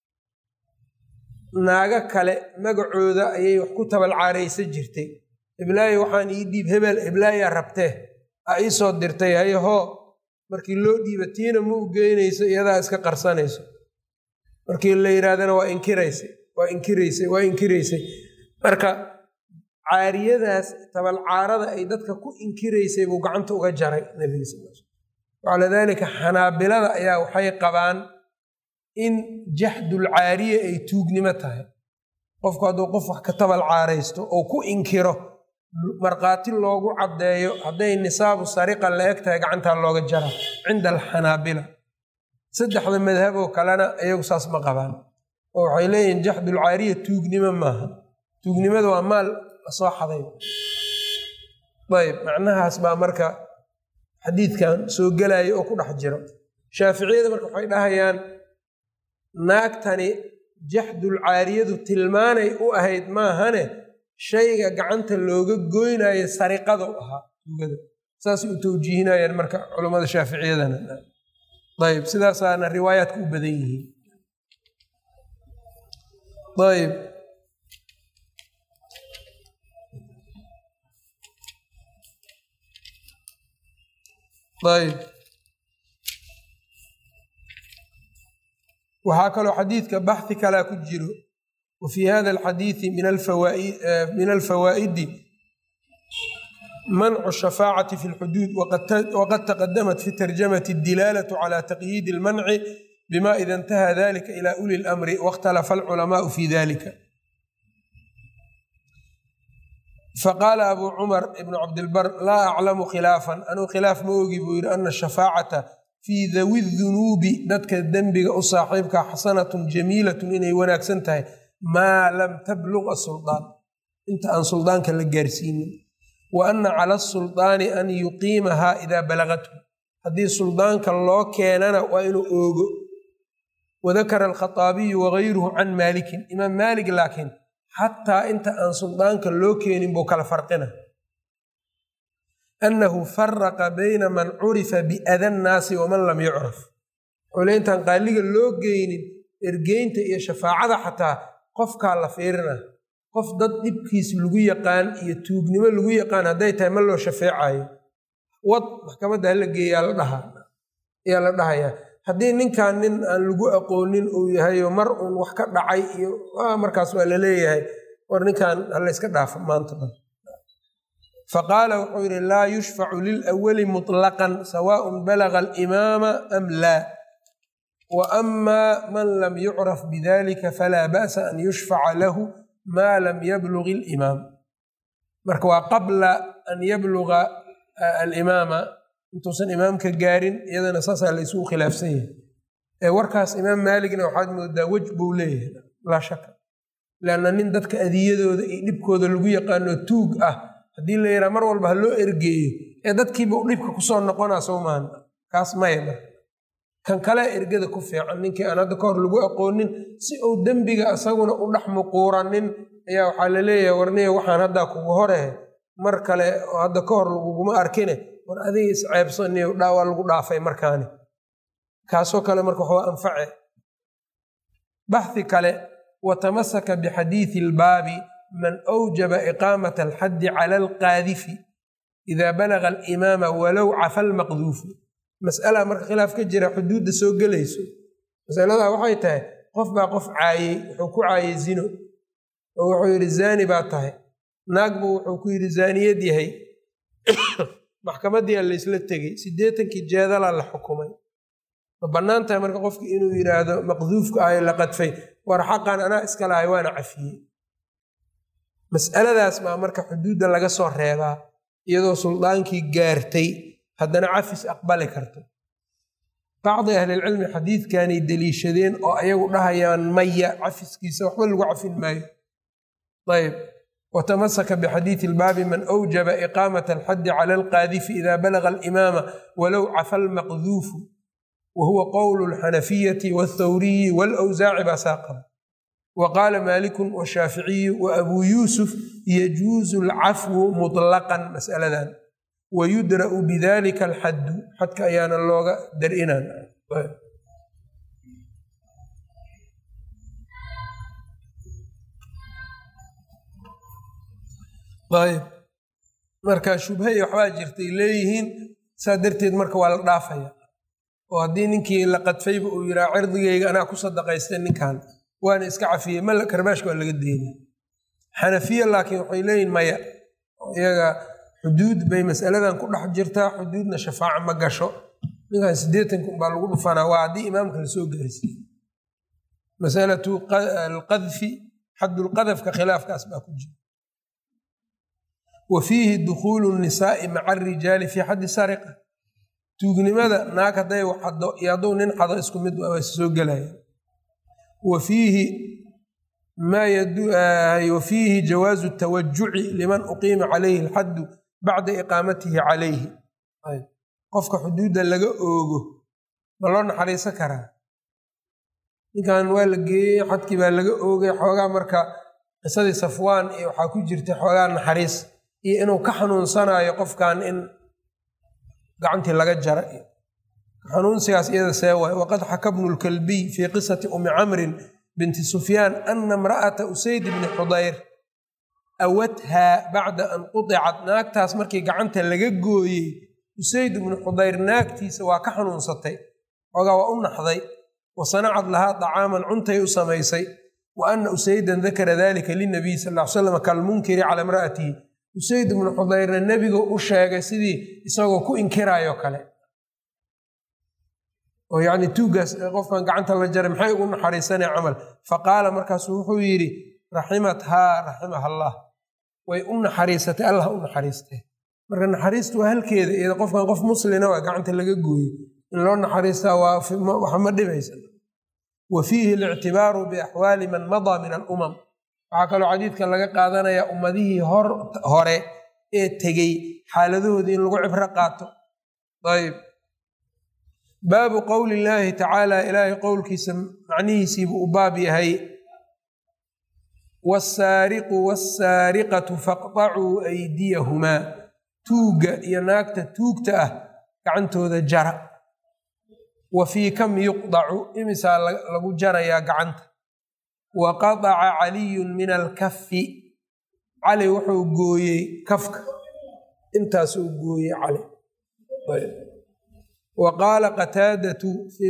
naago kale magacooda ayay wax ku tabalcaaraysa jirtay iblaayo waxaan ii dhiib hebel iblaayaa rabtee a ii soo dirtay hayahoo markii loo dhiiba tiina ma u geynayso iyadaa iska qarsanayso markii la yidhaahdana waa inkiraysay marka caariyadaas tabalcaarada ay dadka ku inkiraysay buu gacanta uga jaray nebiga sal wacalaa daalika xanaabilada ayaa waxay qabaan in jaxdul caariya ay tuugnimo tahay qofku hadduu qof wax ka tabalcaaraysto oo ku inkiro markhaati loogu caddeeyo hadday nisaabu sariqa la eg tahay gacantaa looga jara cinda alxanaabila 3 madhaboo kalena iyagu saas ma qabaan oo waxay leeyihiin jaxdul caariya tuugnimo maaha tuugnimada waa maal lasoo xaday ayb macnahaas baa marka xadiidkan soo gelaya oo ku dhex jiro shaaficiyada marka waxay dhahayaan naagtani jaxdul caariyadu tilmaanay u ahayd maahane shayga gacanta looga goynayo sariqada u ahaa tugada saasay u tawjiihinayaan marka culammada shaaficiyadana ayb sidaasaana riwaayaadka u badan yihiin ayb ayb waxaa kaloo xadiidka baxhi kalaa ku jiro wa fii hada alxadiidi min alfawaa'idi mancu shafaacati fi lxuduud waqad taqadamat fi tarjamati dilaalatu cala taqyiidi almanci bima ida intaha dalika ila uli lamri wakhtalafa alculamaau fi dalika faqaala abu cumar ibnu cabdilbar laa aclamu khilaafan anuu khilaaf ma ogi buu yidhi ana shafaacata fii dawi dunuubi dadka dembiga u saaxiibka xasanatun jamiilatun inay wanaagsan tahay maa lam tabluq asulطaan inta aan suldaanka la gaarsiinin wa ana cala asulطaani an yuqiimahaa idaa balagathu haddii suldaanka loo keenana waa inuu oogo wadakara alkhaطaabiyu wagayruhu can maalikin imaam maalik laakiin xataa inta aan suldaanka loo keenin buu kala farqina annahu faraqa bayna man curifa biada nnaasi waman lam yucraf xule intaan qaaliga loo geynin ergeynta iyo shafaacada xataa qofkaa la fiirina qof dad dhibkiis lagu yaqaan iyo tuugnimo lagu yaqaan hadday tahay ma loo shafeecayo wad maxkamadda hala geeyaa ayaa la dhahayaa haddii ninkan nin aan lagu aqoonin uu yahayo mar uun wax ka dhacay iyo markaas waa la leeyahay war ninkan hala iska dhaafo maanta dhan faqaala wuxuu yidhi laa yushfacu lilawali muطlaqan sawaaءun balaga alimaama am laa wa ama man lam yucraf bidalika falaa ba'sa an yushfaca lahu maa lam yablug alimaam marka waa qabla an yabluga alimaama intuusan imaamka gaarin iyadana saasaa la isugu khilaafsan yahay warkaas imaam maaligna waxaad moodaa wej buu leeyahay laa shaka lanna nin dadka adiyadooda iyo dhibkooda lagu yaqaano tuug ah haddii la yidhaha mar walba ha loo ergeeyo dadkiiba u dhibka kusoo noqonaa soo maahan kaas maya marka kan kale ergada ku fiican ninkii aan hadda ka hor lagu aqoonin si uu dembiga isaguna u dhex muquuranin ayaa waxaa la leeyahay warniya waxaan haddaa kugu horehe mar kale oo hadda ka hor laguguma arkine war adiga isceebsaniyo waa lagu dhaafay markaani kaasoo kale marka waxaa anface baxhi kale watamasaka bixadiidi albaabi man awjaba iqaamata alxaddi cala alqaadifi idaa balaga alimaama walow cafa almaqduufu mas'ala marka khilaaf ka jira xuduudda soo gelayso masaladaa waxay tahay qof baa qof caayey wuxuu ku caayey zino oo wuxuu yidhi zaani baa tahay naag buu wuxuu ku yidhi zaaniyad yahay maxkamaddiia laysla tegey 80kii jeedalaa la xukumay ma bannaan tahay marka qofki inuu yidhaahdo maqduufka ahay la qadfay war xaqan anaa iska lahay waana cafiyey mas'aladaas baa marka xuduudda laga soo reebaa iyadoo suldaankii gaartay haddana cafis aqbali karto bacdi ahlilcilmi xadiidkanay deliishadeen oo ayagu dhahayaan maya cafiskiisa waxba lagu cafin maayo ayb watamasaka bixadiidi albaabi man awjaba iqaamata alxaddi cala alqaadifi ida balaga alimaama walow cafa almaqduufu wa huwa qowlu alxanafiyati walthawriyi walawsaaci baa saaqaba wa qaala maalikun washaaficiyu wa abuu yuusuf yajuusu alcafwu muطlaqan mas'aladan wayudra'u bidalika alxaddu xadka ayaana looga dar-inaan ayb marka shubhay waxbaa jirtay leeyihiin saa darteed marka waa la dhaafaya oo haddii ninkii la qadfayba uu yihaa cirdigeyga anaa ku sadaqaystay ninkan waana iska cafiyey ma karbaashka waa laga deynay xanafiya laakiin waxay leeyihin maya iyaga xuduud bay masaladan ku dhex jirtaa xuduudna shafaaca ma gasho ninkan 80 baa lagu dhufanaa waa haddii imaamka lasoo gaarsiiye masalatu alqadfi xaddulqadafka khilaafkaas baa ku jira wa fiihi dukhuulu nisaa'i maca arijaali fii xaddi sariqa tuugnimada naag hadday wax xado iyo hadduu nin xado isku mid waa soo gelaya wa fiihi jawaazu tawajuci liman uqiima calayhi alxaddu bacda iqaamatihi calayhi qofka xuduudda laga oogo ma loo naxariisan karaa ninkan waa la geeyey xadkii baa laga oogay xoogaa marka qisadii Safwaan iyo waxaa ku jirta xoogaa naxariis iyo inuu ka xanuunsanayo qofkan in gacantii laga jara xanuunsigaas iyada see waay waqad xaka ibnu lkalbiy fii qisati umi camrin binti Sufyaan ana imra'ata Usayd bni Xudayr awathaa bacda an qudicat naagtaas markii gacanta laga gooyey Usayd bnu Xudayr naagtiisa waa ka xanuunsatay xoogaa waa u naxday wa sanacad lahaa dacaaman cuntay u samaysay wa ana Usaydan dakara dalika linabiy sal ll ly slam kalmunkiri cala imra'atihi Usayd bnu Xudayrna nebigu u sheegay sidii isagoo ku inkiraayo kale oo yacni tuugaas qofkan gacanta la jaray maxay ugu naxariisanay camal faqaala markaasu wuxuu yidhi raximathaa raximahallah way u naxariisatay allah u naxariistay marka naxariistu waa halkeeda iyada qofkan qof muslina waa gacanta laga gooyey in loo naxariistaa waxa ma dhibaysa wa fiihi alictibaaru biaxwaali man madaa min alumam waxaa kaloo xadiidka laga qaadanaya ummadihii hore ee tegey xaaladahoodii in lagu cibro qaato ayb baabu qowli illaahi tacaala ilaahay qowlkiisa macnihiisiibuu u baab yahay wasaariqu wasaariqatu faqطacuu aydiyahumaa tuugga iyo naagta tuugta ah gacantooda jara wa fii kam yuqdacu imisaa lagu jarayaa gacanta wa qadaca caliyun min alkafi cali wuxuu gooyey kafka intaasuu gooyey cali wa qaala qataadatu fi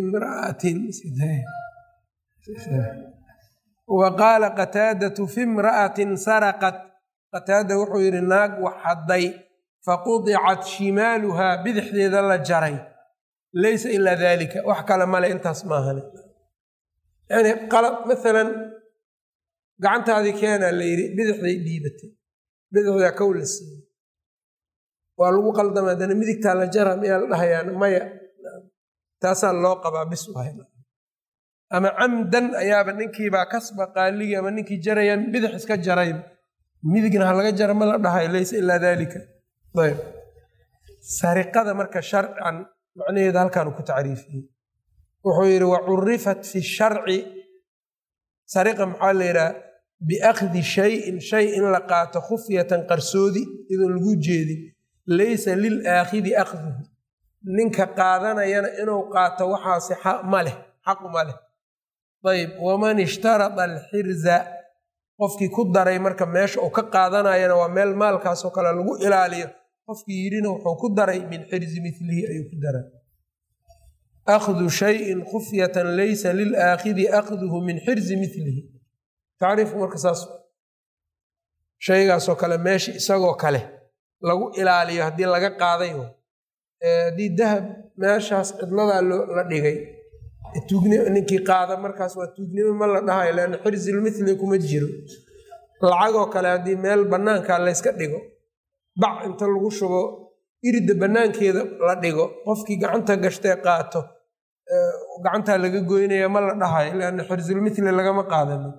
imra'atin saraqat qataada wuxuu yidhi naag wax hadday faqudicat shimaaluhaa bidixdeeda la jaray laysa ilaa dalika wax kale male intaas maahane yani qalad maalan gacantaadii keenaa la yidhi bidixday dhiibatay bidixdaa kow la siiyey waa lagu qaldama haddana midigtaa la jara miyaa la dhahayaan maya taasaa loo qabaa bis wahay ama camdan ayaaba ninkiibaa kasba qaaligii ama ninkii jarayaan bidix iska jarayn midigna ha laga jara ma la dhahayo laysa ilaa dalika ayb sariqada marka sharcan macnaheeda halkaanu ku tacriifiyey wuxuu yidhi wa curifat fi sharci sariqa maxaa la yidhaha biakhdi shayin shay in la qaato khufyatan qarsoodi idoon lagu jeedin laysa lilaakhidi akhduhu ninka qaadanayana inuu qaato waxaasi ma leh xaqu ma leh ayb waman ishtarada alxirza qofkii ku daray marka meesha uu ka qaadanayana waa meel maalkaasoo kale lagu ilaaliyo qofkii yidhina wuxuu ku daray min xirzi milihi ayuu ku daray akhdu shayin khufyatan laysa lilaakhidi akhduhu min xirzi milihi tacriifku marka saas shaygaasoo kale meesha isagoo kale lagu ilaaliyo haddii laga qaaday haddii dahab meeshaas cidladaa la dhigay ninkii qaada markaas waa tuugnimo ma la dhahayo leanna xirzilmithli kuma jiro lacagoo kale haddii meel bannaankaa layska dhigo bac inta lagu shubo irida bannaankeeda la dhigo qofkii gacanta gashtee qaato gacantaa laga goynaya ma la dhahayo leanna xirzilmithli lagama qaadanin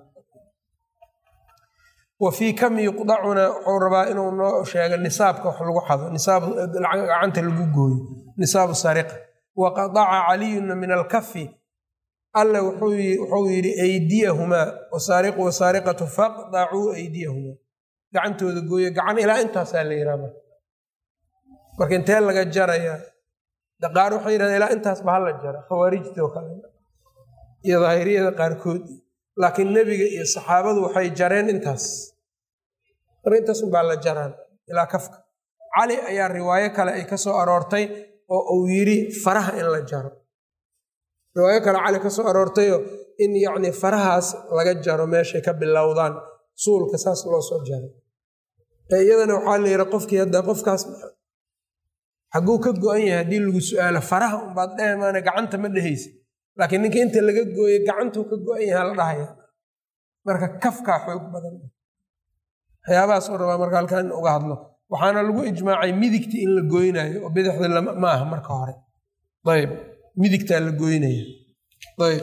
wa fii kam yuqdacuna wuxuu rabaa inuu noo sheego nisaabka wax lagu xado gacanta lagu gooyo nisaabu sariqa wa qadaca caliyuna min alkafi alle wuxuu yidhi aydiyahumaa wasaariqu wasaariqatu faqdacuu aydiyahumaa gacantooda gooye gacan ilaa intaasaa la yidhaha marka intee laga jarayaa qaar waxay yidhahdaa ilaa intaasba hala jara khawaarijtoo kale iyo daahiriyada qaarkood laakiin nebiga iyo saxaabadu waxay jareen intaas marka intaas unbaa la jaraan ilaa kafka cali ayaa riwaayo kale ay ka soo aroortay oo uu yidhi faraha in la jaro riwaayo kale cali ka soo aroortayoo in yacni farahaas laga jaro meeshay ka bilowdaan suulka saas loo soo jaray iyadana waxaa la yidhi qofkii hadda qofkaas xagguu ka go-an yahay haddii lagu su-aalo faraha unbaad dhehmaana gacanta ma dhehaysa laakiin ninka inta laga gooye gacantuu ka go-an yahay la dhahaya marka kafkaa xoog badan waxyaabahaas oo rabaa marka halkaan in uga hadlo waxaana lagu ijmaacay midigta in la goynayo oo bidixda ma aha marka hore ayb midigtaa la goynaya ayb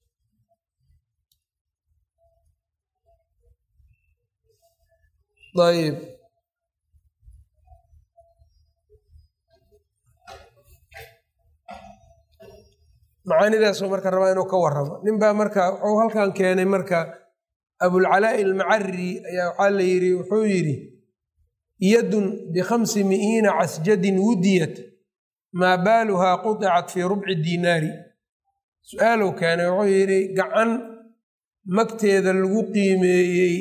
ayb macaanidaasoo marka rabaa inuu ka warramo ninbaa marka wuxuu halkan keenay marka abulcalaa'i almacari ayaa waxaa la yidhi wuxuu yidhi yadun b500 casjadin wudiyat maa baaluhaa quطicat fii rubci diinaari su-aaluu keenay wuxuu yidhi gacan magteeda lagu qiimeeyey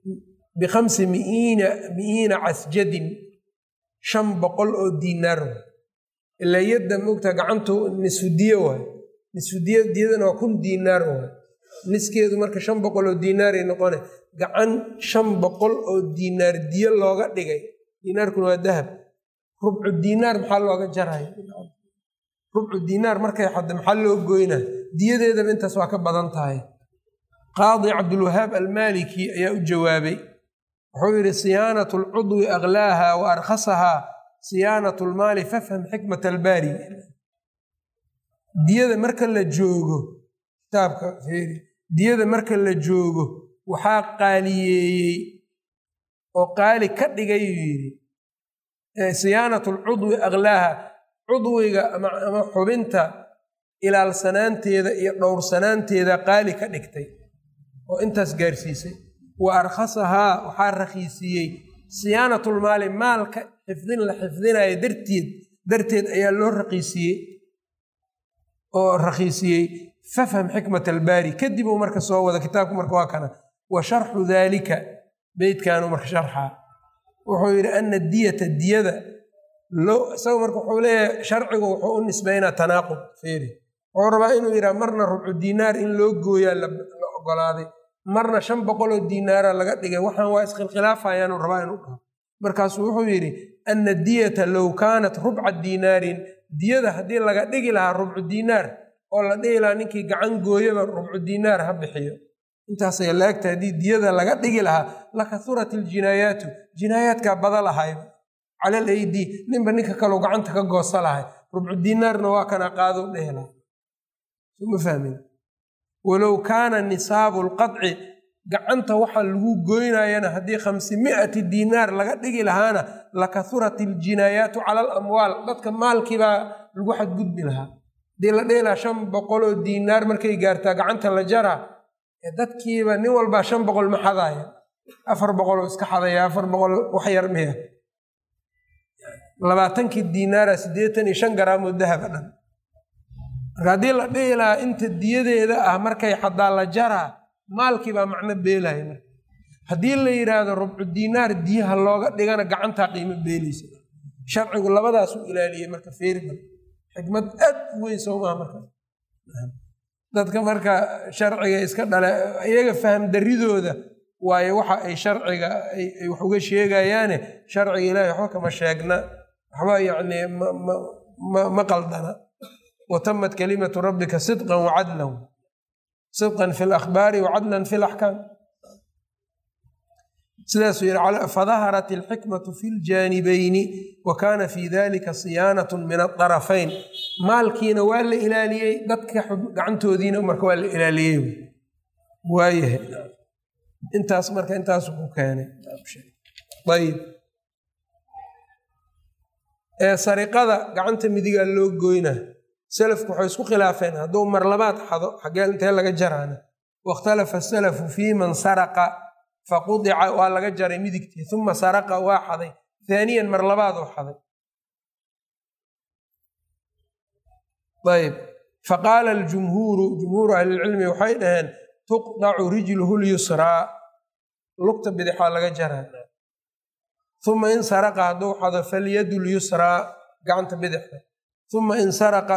b500 casjadin 500 oo diinaar ilaa yadda mogta gacantu nisfudiye waay nisfudiyadana waa 1,000 diinaar waay niskeedu marka 500 oo diinaaray noqone gacan 500 oo diinaar diyo looga dhigay diinaarkuna waa dahab rubcu diinaar maxaa looga jaraya rubcu diinaar markay xadda maxaa loo goynaa diyadeedaba intaas waa ka badan tahay qaadi cabdulwahaab almaaliki ayaa u jawaabay wuxuu yidhi siyaanatu alcudwi aglaaha wa arkhasahaa siyaanatu lmaali fafham xikmat albaari diyada marka la joogo kitaabka fiiri diyada marka la joogo waxaa qaaliyeeyey oo qaali ka dhigay yidhi siyaanatu alcudwi aglaaha cudwiga ama xubinta ilaalsanaanteeda iyo dhowrsanaanteeda qaali ka dhigtay oo intaas gaarsiisay wa arkhasahaa waxaa rakhiisiiyey siyaanatulmaali maalka xifdin la xifdinayo darteed ayaa loo rakhiisiyey fafham xikmat albaari kadib uu marka soo wada kitaabku marka waa kana wa sharxu daalika beydkaanuu marka sharxaa wuxuu yidhi ana diyata diyada isaga marka wuxuu leeyahay sharcigu wuxuu u nisbaynaa tanaaqud fiiri wuxuu rabaa inuu yidhaha marna rubcu diinaar in loo gooyaa la ogolaaday marna 500 oo diinaara laga dhigay waxaan waa iskhilkhilaafayaanuu rabaa inuu dhaho markaasuu wuxuu yidhi ana diyata low kaanat rubca diinaarin diyada haddii laga dhigi lahaa rubcu diinaar oo la dhihi lahaa ninkii gacan gooyaba rubcu diinaar ha bixiyo intaasay laegta haddii diyada laga dhigi lahaa lakahurat iljinaayaatu jinaayaadkaa bada lahayba cala alaydi ninba ninka kaleu gacanta ka goosa lahay rubcu diinaarna waa kana qaado dhehi lahaa suma fahmin walow kaana nisaabu lqadci gacanta waxa lagu goynayana haddii 500 diinaar laga dhigi lahaana lakahurat iljinaayaatu cala alamwaal dadka maalkiibaa lagu xadgudbi lahaa hadii la dhihi lahaa 500 oo diinaar markay gaartaa gacanta la jaraa dadkiiba nin walbaa 500 ma xadaya 400 oo iska xadaya 400 wax yar miya 20 diinaara 85 garaamoo dahaba dhan marka haddii la dhihi lahaa inta diyadeeda ah markay xadaa la jaraa maalkii baa macno beelaya marka haddii la yidhaahdo rubcu diinaar diyaha looga dhigana gacantaa qiimo beelaysa sharcigu labadaasuu ilaaliyey marka feeriban xikmad aad u weyn soomaa marka dadka marka sharciga iska dhale iyaga faham daridooda waayo waxa ay sharciga ay wax uga sheegayaane sharciga ilaahay waxba kama sheegna waxba yacni ma qaldana watamat kalimatu rabbika sidqan wacadlan sidqan fi alakhbaari wacadlan fi alaxkaam sidaasuu yidhi fadaharat alxikmatu fi ljaanibayni wa kaana fi dalika siyaanatu min aطarafayn maalkiina waa la ilaaliyey dadka gacantoodiina marka waa la ilaaliyey waayahay intaas marka intaasu ku keenay ayb sariqada gacanta midigaa loo goyna salafku waxay isku khilaafeen hadduu mar labaad xado xagee intee laga jaraana wakhtalafa salafu fii man saraqa faqudica waa laga jaray midigtii uma saraqa waa xaday haaniyan mar labaad oo xaday ayb faqaala aljumhuuru jumhuuru ahlilcilmi waxay dhaheen tuqdacu rijluhu lyusraa lugta bidixaa laga jaraa uma in saraqa hadduu xado falyadu lyusraa gacanta bidixda uma in saraqa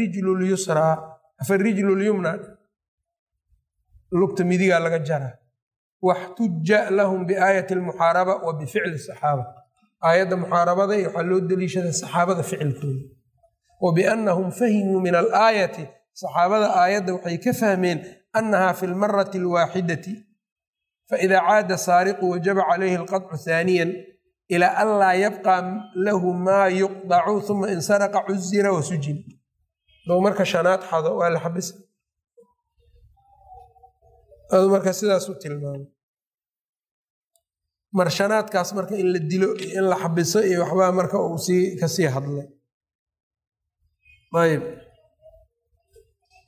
farijlu lyumna lugta midigaa laga jaraa waxtuja lahum biaayati almuxaaraba wa bificli saxaaba aayadda muxaarabada iyo waxaa loo deliishada saxaabada ficilkooda wa biannahum fahimuu min alaayati saxaabada aayadda waxay ka fahmeen annaha fi lmarati alwaaxidati faida caada saariqu wajaba calayhi alqadcu haaniyan ilaa an laa yabqa lahu maa yuqdacu uma in saraqa cuzira wa sujin dou marka shanaad xado waa la xabisa adu marka sidaas u tilmaamay mar shanaadkaas marka in la dilo iyo in la xabiso iyo waxbaa marka uu kasii hadlay ayb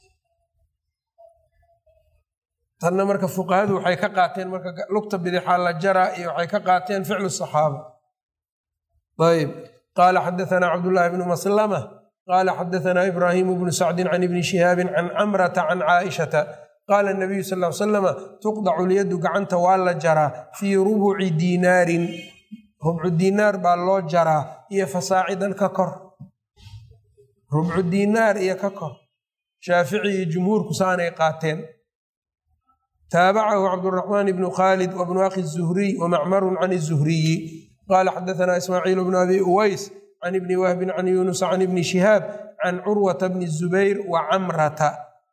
tanna marka fuqahadu waxay ka qaateen marka lugta bidixaa la jaraa iyo waxay ka qaateen ficlu saxaaba. ayb qaala xadaanaa cabdullaahi bnu maslama qaala xadaanaa ibraahimu bnu sacdin can ibni shihaabin can camrata can caaishata qaala nabiyu sal l slama tuqdacu lyadu gacanta waa la jaraa fii rubuci diinaarin, rubcu diinaar baa loo jaraa iyo fasaacidan ka kor, rubcu diinaar iyo ka kor. shaafici iyo jumhuurku saanay qaateen. taabacahu cabduraxmaan ibnu khaalid wabnu akhi zuhriy wamacmarun can zuhriyi qaala xadaanaa ismaaciil bnu abi uways can ibni wahbin can yuunus can ibni shihaab can curwata bni zubayr wa camrata.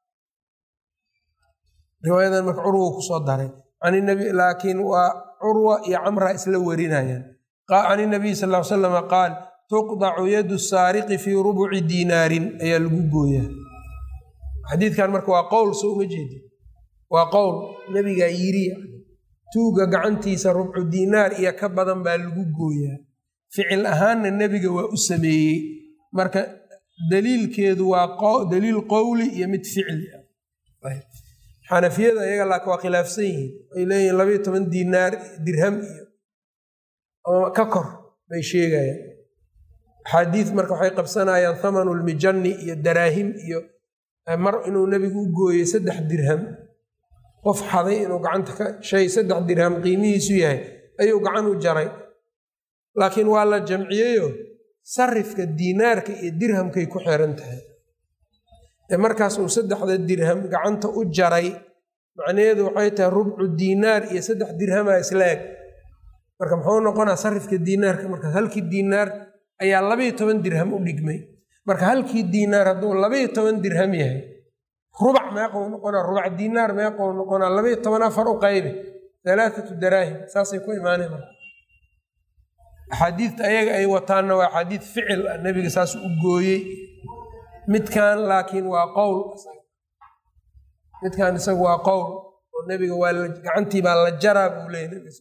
riwaayadan marka curwa kusoo daray laakiin waa curwa iyo camra isla warinayaan. can inabiy sal l slama qaal tuqdacu yadu saariqi fii rubuci diinaarin ayaa lagu gooyaa. xadiidkan marka waa qowl, soo uma jeedi, waa qowl nabigaa yiri tuuga gacantiisa rubcu diinaar iyo ka badan baa lagu gooyaa. ficil ahaanna nebiga waa u sameeyey, marka daliilkeedu waa daliil qowli iyo mid ficli ah. xanafiyada iyaga laakiin waa khilaafsan yihiin, ay leeyihin 12 diinaar dirham iyo ka kor bay sheegayaan. axaadiis marka waxay qabsanayaan thamanu lmijanni iyo daraahim iyo mar inuu nebigu u gooyey 3 dirham. qof xaday inuu gacanta ka shay 3 dirham qiimihiisu yahay ayuu gacan u jaray, laakiin waa la jamciyeyo sarifka diinaarka iyo dirhamkay ku xiran tahay. markaas uu 3 dirham gacanta u jaray macnaheedu waxay tahay rubcu diinaar iyo 3 dirhamaa isla eg. marka muxuu noqonaa sarifka diinaarka? markaas halkii diinaar ayaa 12 dirham u dhigmay. marka halkii diinaar hadduu 12 dirham yahay, rubac meeqou noqonaa? rubac diinaar meeqou noqonaa? 12 afar u qaybi 3 daraahim, saasay ku imaaneen. marka axaadiista ayaga ay wataanna waa axaadiid ficil ah, nebiga saas u gooyey. midkan laakiin waa qowl, midkan isagu waa qowl oo nebiga waa gacantii baa la jaraa buu leeyay.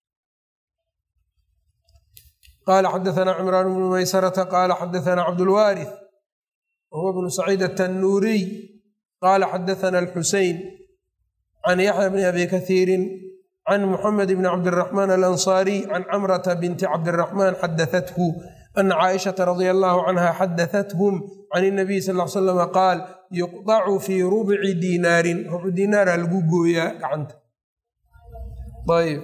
qaala xadaanaa cimraan bnu maysarata qaala xadaanaa cabdulwaarith wahuwa bnu saciid atannuuriy qaala xadaanaa alxuseyn can yaxya bni abi kathiirin can muxamed bni cabdiraxmaan alansaariy can camrata binti cabdiraxmaan xadaathu ana caaishata radia allahu canha xadaathum can inabiy sal l slam qaal yuqdacu fii rubci diinaarin, rubcu diinaara lagu gooyaa gacanta. ayb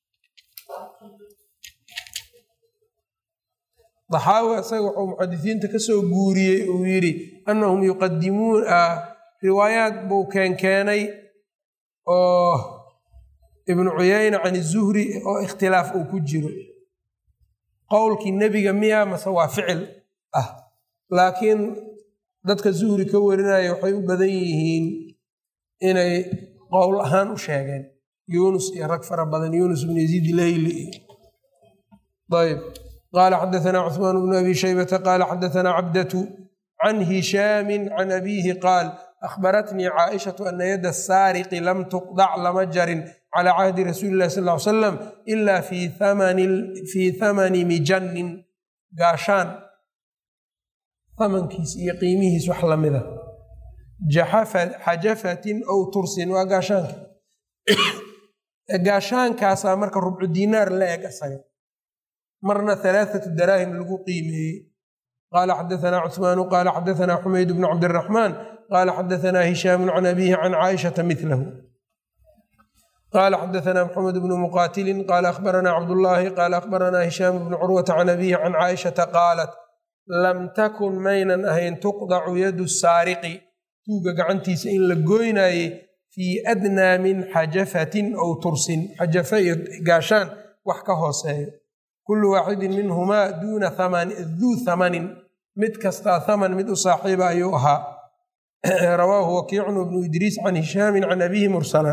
daxaawi isaga wuxuu muxadisiinta kasoo guuriyey uu yidhi annahum yuqadimuun riwaayaat buu keenay oo ibnu cuyayna can zuhri oo ikhtilaaf uu ku jiro. qowlkii nebiga miya mase waa ficil ah? laakiin dadka zuhri ka warinaya waxay u badan yihiin inay qowl ahaan u sheegeen. yuunus iyo rag fara badan, yuunus bnu yaziid leyli. ayb qaala xadaanaa cuثmaan bnu abi shaybata qaala xadaanaa cabdatu can hishaamin can abiihi qaal akhbaratnii caaishatu ana yada saariqi lam tuqdac lama jarin calى cahdi rasuuli illahi sal l salam ila fii thamani mijannin, gaashaan thamankiis iyo qiimihiis wax lamida. xajafatin ow tursin waa gaashaanka. gaashaankaasaa marka rubcu diinaar la eg asaga, marna 3 daraahim lagu qiimeeyey. qaala xadaanaa cuثmaanu qaala xadaanaa xumayd bnu cabdiraxmaan qaala xadaanaa hishaamu can abiihi can caaishata milahu. qaala xadaanaa maxamed bnu muqaatilin qaala akhbaranaa cabdullaahi qaala akhbaranaa hishaam bnu curwata can abiihi can caaishata qaalat lam takun maynan ahayn tuqdacu yadu saariqi, tuuga gacantiisa in la gooynaayey fii adnaa min xajafatin ow tursin, xajafa iyo gaashaan wax ka hooseeyo. kullu waaxidin minhumaa duuna duu thamanin, mid kastaa thaman mid u saaxiiba ayuu ahaa. rawaahu wakiicun bnu idriis can hishaamin can abiihi mursalan.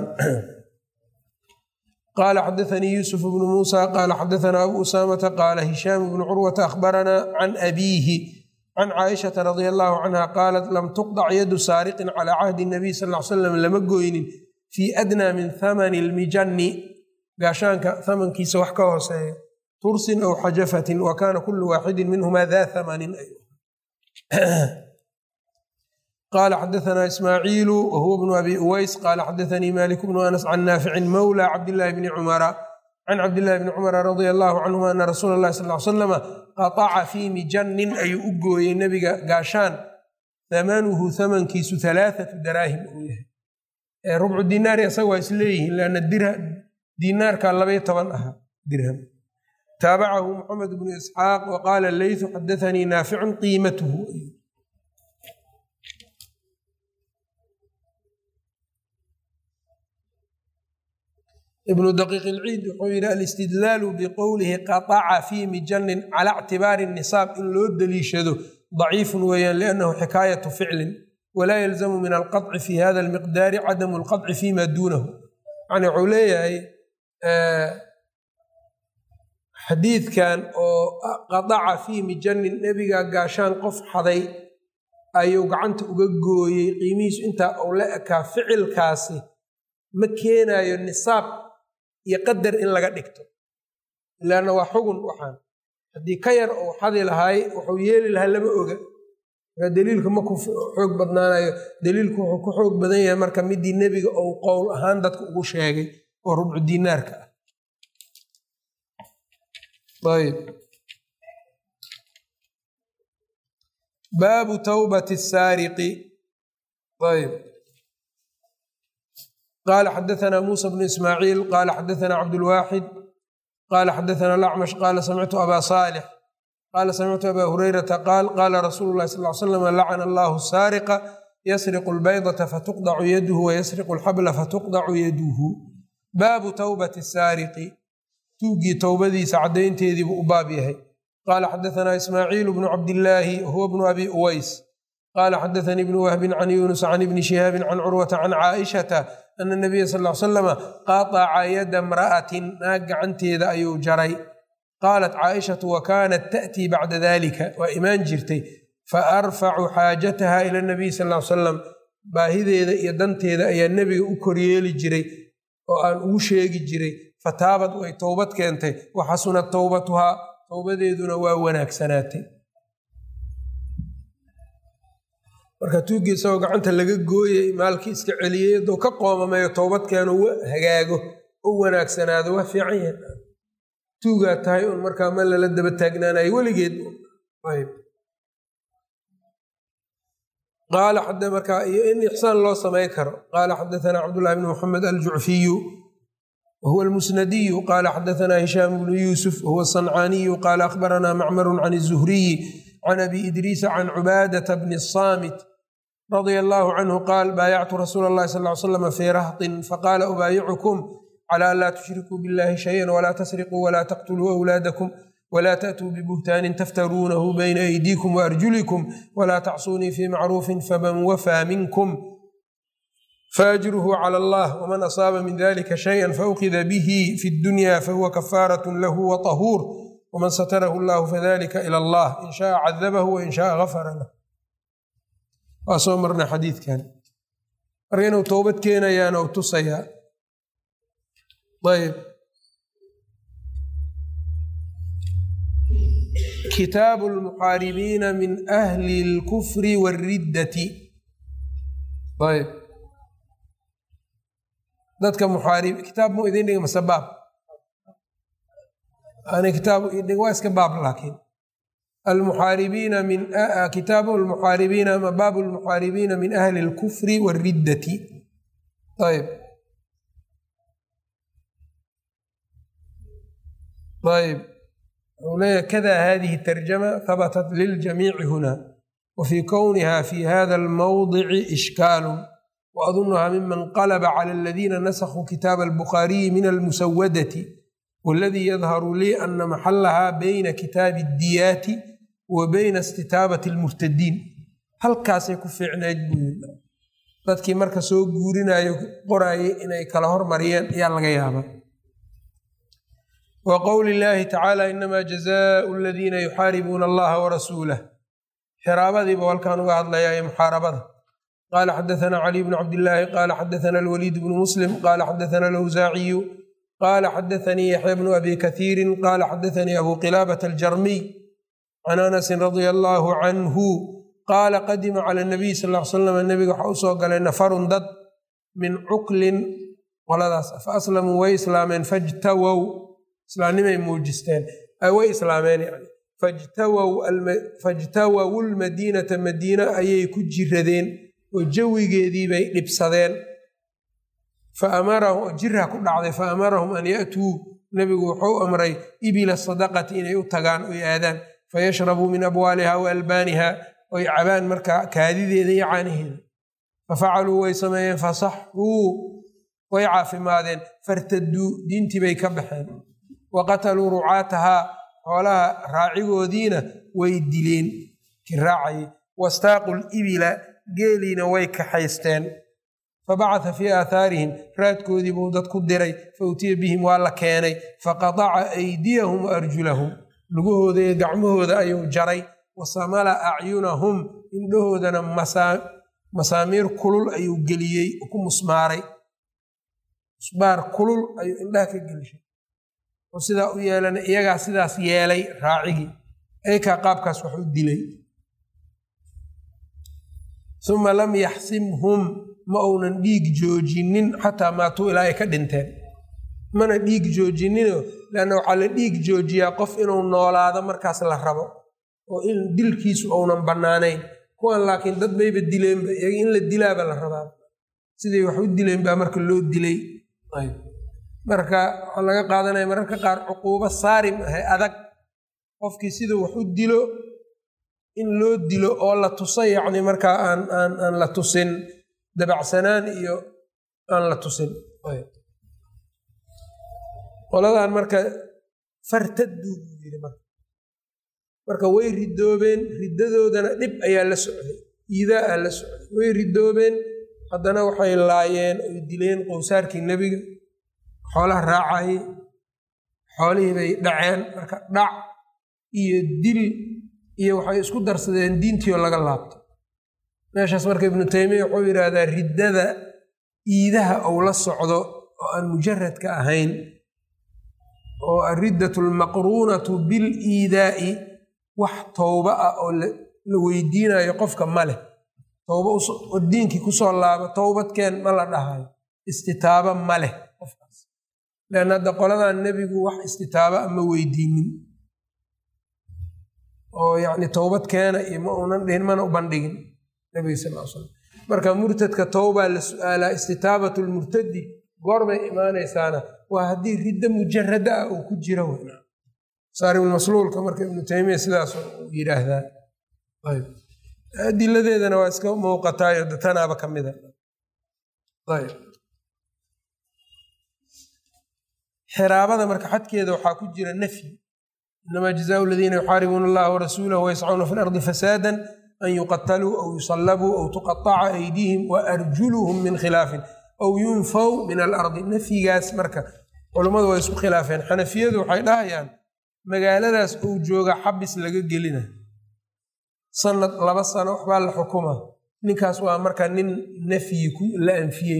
qaala xadaanii yuusuf bnu muusa qaala xadaanaa abu usaamata qaala hishaamu bnu curwata akhbaranaa can abiihi can caaishata radia allahu canha qaalat lam tuqdac yadu saariqin calaa cahdi nabiy sal l slam lama gooynin fii adnaa min thamani lmijanni, gaashaanka thamankiisa wax ka hooseeya, tursin aw xajafatin, wa kaana kullu waaxidin minhumaa daa thamanin. qala xadaثna ismaaciil wahuwa bnu abi uways qala xadaثanii malik bnu anas can naaficin mawla cabdillaahi bni cumara can cabdillaahi bni cumara radia allahu canhuma ana rasuula اllahi sal ly slama qataca fii mijannin ayuu u gooyey nebiga gaashaan hamanuhu hamankiisu 3 daraahim uu yahay rubcu dinaari isaga waa isleeyihiin lanna dinaarka 12 aha dirham taabacahu moxamed bnu isxaaq waqaala leytu xadaثanii naaficun qiimatuhu ibnu daqiiq ilciid wuxuu yidhi alistidlaalu biqowlihi qataca fii mijannin cala ictibaari nisaab in loo deliishado daciifun weeyaan liannahu xikaayatu ficlin walaa yalzamu min alqaطci fi hada almiqdaari cadamu alqaطci fima duunahu yani wuxuu leeyahay xadiidkan oo qataca fii mijannin nebiga gaashaan qof xaday ayuu gacanta uga gooyey qiimihiisu intaa uu la ekaa ficilkaasi ma keenayo nisaab iyo qadar in laga dhigto ilaana waa xugun waxaan haddii ka yar uu xadi lahaay wuxuu yeeli lahaa lama oga marka daliilku ma ku xoog badnaanayo daliilku wuxuu ku xoog badan yahay marka midii nebiga uu qowl ahaan dadka ugu sheegay oo rubcu dinaarka ah ayb baabu tawbati saariqi ayb qala xadaثna muسى bn ismaaciil qala xadaثna cabdالwaaxid qala xadaثna اlأcmash qala samictu aba صaalix qala samictu aba hurayrata qaal qala rasuulu اlahi sal ly slam lacana allahu saariqa yasriqu اlbaydaةa fatuqdacu yaduhu wayasriqu اlxabla fatuqdacu yaduhu baabu tawbati saariqi tuugii towbadiisa caddaynteediibu u baab yahay qala xadaثna ismaaciil bnu cabdillaahi huwa bnu abi uways qala xadaثanii ibnu wahbin can yunus can ibni shihaabin can curwata can caaishata ana nabiya sal slama qataca yada imra'atin naag gacanteeda ayuu jaray qaalat caaishatu wa kaanat ta'tii bacda dalika waa imaan jirtay faarfacu xaajataha ila nabiy sal salam baahideeda iyo danteeda ayaa nebiga u koryeeli jiray oo aan ugu sheegi jiray fataabad way towbad keentay wa xasunat towbatuhaa towbadeeduna waa wanaagsanaatay marka tuugii isagoo gacanta laga gooyey maalkii iska celiyey hadduu ka qoomamayo towbadkeenu hagaago u wanaagsanaado waa fiican yahay tuugaa tahay un markaa ma lala daba taagnaanayo weligeed qaala xada markaa iyo in ixsaan loo samayn karo qaala xadaثana cabdullahi bn moxamed aljucfiyu wahuwa almusnadiyu qaala xadaثana hishaam bnu yuusuf wahuwa asancaaniyu qaala akhbarana macmaru can الzuhriyi can abi idriisa can cubaadata bni الsaamit radia allahu canhu qaal baayactu rasuula اllahi sal ly slam fii rahtin faqaala ubaayicukum cala an laa tushrikuu biاllahi shayئa walaa tasriquu walaa taqtuluu awlaadakum walaa ta'tuu bibuhtaanin taftaruunahu bayna aydiikum waarjulikum walaa tacsuunii fii macruufin faman wafaa minkum faajruhu cala allah waman asaaba min dalika shayئa faukida bihi fi اddunya fahuwa kafaaraة lahu waطahuur wman satarahu llahu fadalika ila allah in shaaa cadabahu wain shaaa gafara lah waa soo marnay xadiidkan marka inuu towbad keenayaana u tusayaa ayb kitaabu lmuxaaribiina min ahli اlkufri wاriddati ayb dadka muxaarib kitaab mu idin dhiga mase baab kitaabu idhig waa iska baab laakiin almuxaaribiina min kitaabu almuxaaribiina ama baabu almuxaaribiina min ahli اlkufri wاriddati ayb ayb wuxuu leeyahay kada hadihi tarjama habatat liljamiici huna wafii kowniha fi hada almawdici ishkaalu waadunuha miman qalba cala aladiina nasakhuu kitaaba albukhaariyi min almusawadati waladii yadharu lii ana maxalaha bayna kitaabi اdiyaati wa bayna istitaabati اlmurtadiin halkaasay ku fiicnayd buu dadkii marka soo guurinayo qorayay inay kala hormariyeen ayaa laga yaaba wa qowli illaahi tacaala inamaa jazaau aladiina yuxaaribuuna allaha warasuulah xiraabadiiba halkaan uga hadlayaa ee muxaarabada qaala xadaثana caliy bnu cabdillaahi qaala xadaثana alwaliid bnu muslim qaala xadaثana alawsaaciyu qaala xadaثanii yaxya bnu abi kathiirin qaala xadaثanii abu qilaabata aljarmiy can anasin radia allaahu canhu qaala qadima cala nabiy sal l slam nabiga waxaa usoo galay nafarun dad min cuklin qoladaas fa aslamuu way islaameen fajtawow islaamnimay muujisteen way islaameen yani fajtawow lmadiinata madiina ayay ku jiradeen oo jawigeedii bay dhibsadeen oo jirha ku dhacday fa amarahum an ya'tuu nebigu wuxuu amray ibila sadaqati inay u tagaan oy aadaan fayashrabuu min abwaaliha wa albaaniha oy cabaan markaa kaadideeda iyo caanaheeda fafacaluu way sameeyeen fasaxuu way caafimaadeen fartaduu diintii bay ka baxeen wa qataluu rucaatahaa xoolaha raacigoodiina way dileen ki raacayay wastaaqu libila geeliina way kaxaysteen fabacata fii aathaarihim raadkoodii buu dad ku diray fautiya bihim waa la keenay faqadaca aydiyahum wa arjulahum lugahooda iyo gacmahooda ayuu jaray wasamala acyunahum indhahoodana masaamiir kulul ayuu geliyey ku musmaaray musbaar kulul ayuu indhaha ka gelishay oo sidaa u yeelana iyagaa sidaas yeelay raacigii aykaa qaabkaas wax u dilay uma lam yaxsimhum ma uunan dhiig joojinin xataa maatuu ilaa ay ka dhinteen mana dhiig joojinino leanna waxaa la dhiig joojiyaa qof inuu noolaado markaas la rabo oo in dilkiisu uunan bannaanayn kuwan laakiin dad bayba dileenba iyaga in la dilaaba la rabaa siday wax u dileen baa marka loo dilay marka waxaa laga qaadanaya mararka qaar cuquubo saarim ahe adag qofkii siduu wax u dilo in loo dilo oo la tusa yacni markaa aan la tusin dabacsanaan iyo aan la tusin qoladan marka fartaduu buu yiri marka way ridoobeen riddadoodana dhib ayaa la socday iidaa la socday way ridoobeen haddana waxay laayeen oy dileen qowsaarkii nebiga xoolaha raacayay xoolihii bay dhaceen marka dhac iyo dil iyo waxay isku darsadeen diintiioo laga laabto meeshaas marka ibnu taymiya wuxuu yidhaahdaa riddada iidaha ou la socdo oo aan mujaradka ahayn oo ariddatu almaqruunatu biliidaa'i wax towba ah oo la weydiinayo qofka ma leh towba oo diinkii kusoo laaba towbadkeen ma la dhahayo istitaaba ma leh qofkaas leanna hadda qoladan nebigu wax istitaaba ama weydiinin oo yacni towbadkeena iyo ma uunan dhihin mana u bandhigin nabiga sal l slam marka murtadka towbaa la su-aalaa istitaabatu lmurtadi goorbay imaanaysaana waa haddii riddo mujarada ah uu ku jiro weyna saarimulmasluulka marka ibnu taymiya sidaas yidhaahdaa adiladeedana waa iska muuqataayo datanaaba ka mida xiraabada marka xadkeeda waxaa ku jira nafyi inamaa jazaau aladiina yuxaaribuuna allaha warasuulahu wayascuuna fi lardi fasaadan an yuqataluu aw yusallabuu aw tuqataca aydiihim wa arjuluhum min khilaafin aw yunfaw min alardi nafyigaas marka culummadu way isku khilaafeen xanafiyadu waxay dhahayaan magaaladaas uu jooga xabis laga gelina sanad 2 sano waxbaa la xukuma ninkaas waa marka nin nafyi la anfiyey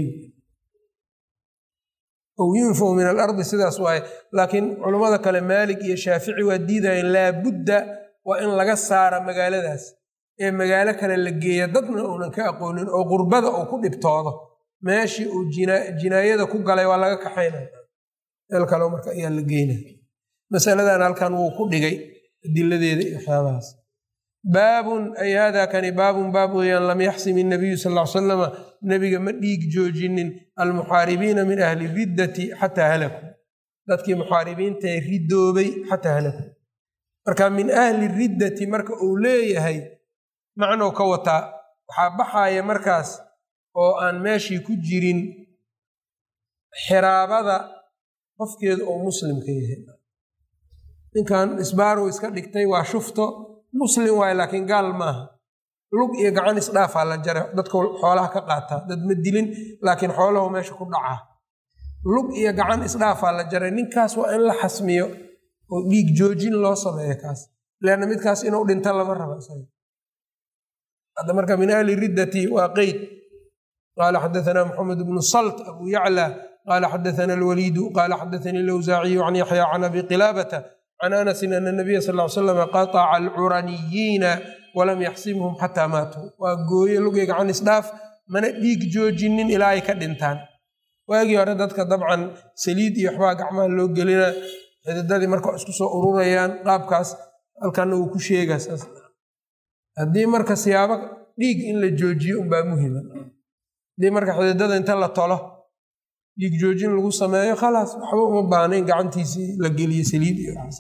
aw yunfaw min alardi sidaas waaye laakiin culummada kale maalik iyo shaafici waa diidayeen laabudda waa in laga saara magaaladaas ee magaalo kale la geeya dadna uunan ka aqoonin oo qurbada uu ku dhibtoodo meeshii uu jinaayada ku galay waa laga kaxaynaya meel kale marka ayaa la geynaya masaladan halkan wuu ku dhigay adiladeeda iyo waxyaabahaas baabun ay haadaa kani baabun baab weeyaan lam yaxsim innabiyu sal l salama nebiga ma dhiig joojinin almuxaaribiina min ahli riddati xataa halakuu dadkii muxaaribiintae ridoobay xataa halakuu marka min ahli riddati marka uu leeyahay macnou ka wataa waxaa baxaya markaas oo aan meeshii ku jirin xiraabada qofkeedu oo muslimka yahay ninkan isbaarow iska dhigtay waa shufto muslim waaye laakiin gaal maaha lug iyo gacan isdhaafaa la jara dadka xoolaha ka qaataa dad ma dilin laakiin xoolahu meesha ku dhacaa lug iyo gacan isdhaafaa la jaray ninkaas waa in la xasmiyo oo dhiig joojin loo sameeyo kaas leanna midkaas inuu dhinto lama raba hadda marka min ahli riddati waa qeyd qaala xadaثna mxamed bnu salt abu yaclى qaala xadaثna alwaliidu qaala xadaثani alawsaaciyu can yaxya can abi qilaabata can anasin ana nabiya sal l slam qataca alcuraniyiina walam yaxsimhum xataa maatuu waa gooye lugay gacan isdhaaf mana dhiig joojinin ilaa ay ka dhintaan. waagii hore dadka dabcan saliid iyo waxbaa gacmaha loo gelina xididadii marka isku soo ururayaan qaabkaas halkana uu ku sheegaa saas. haddii marka siyaabo dhiig in la joojiyo unbaa muhima. haddii marka xididada inta la tolo dhiig joojin lagu sameeyo khalaas waxba uma baahnayn gacantiisii la geliyo saliid iyo waxaas.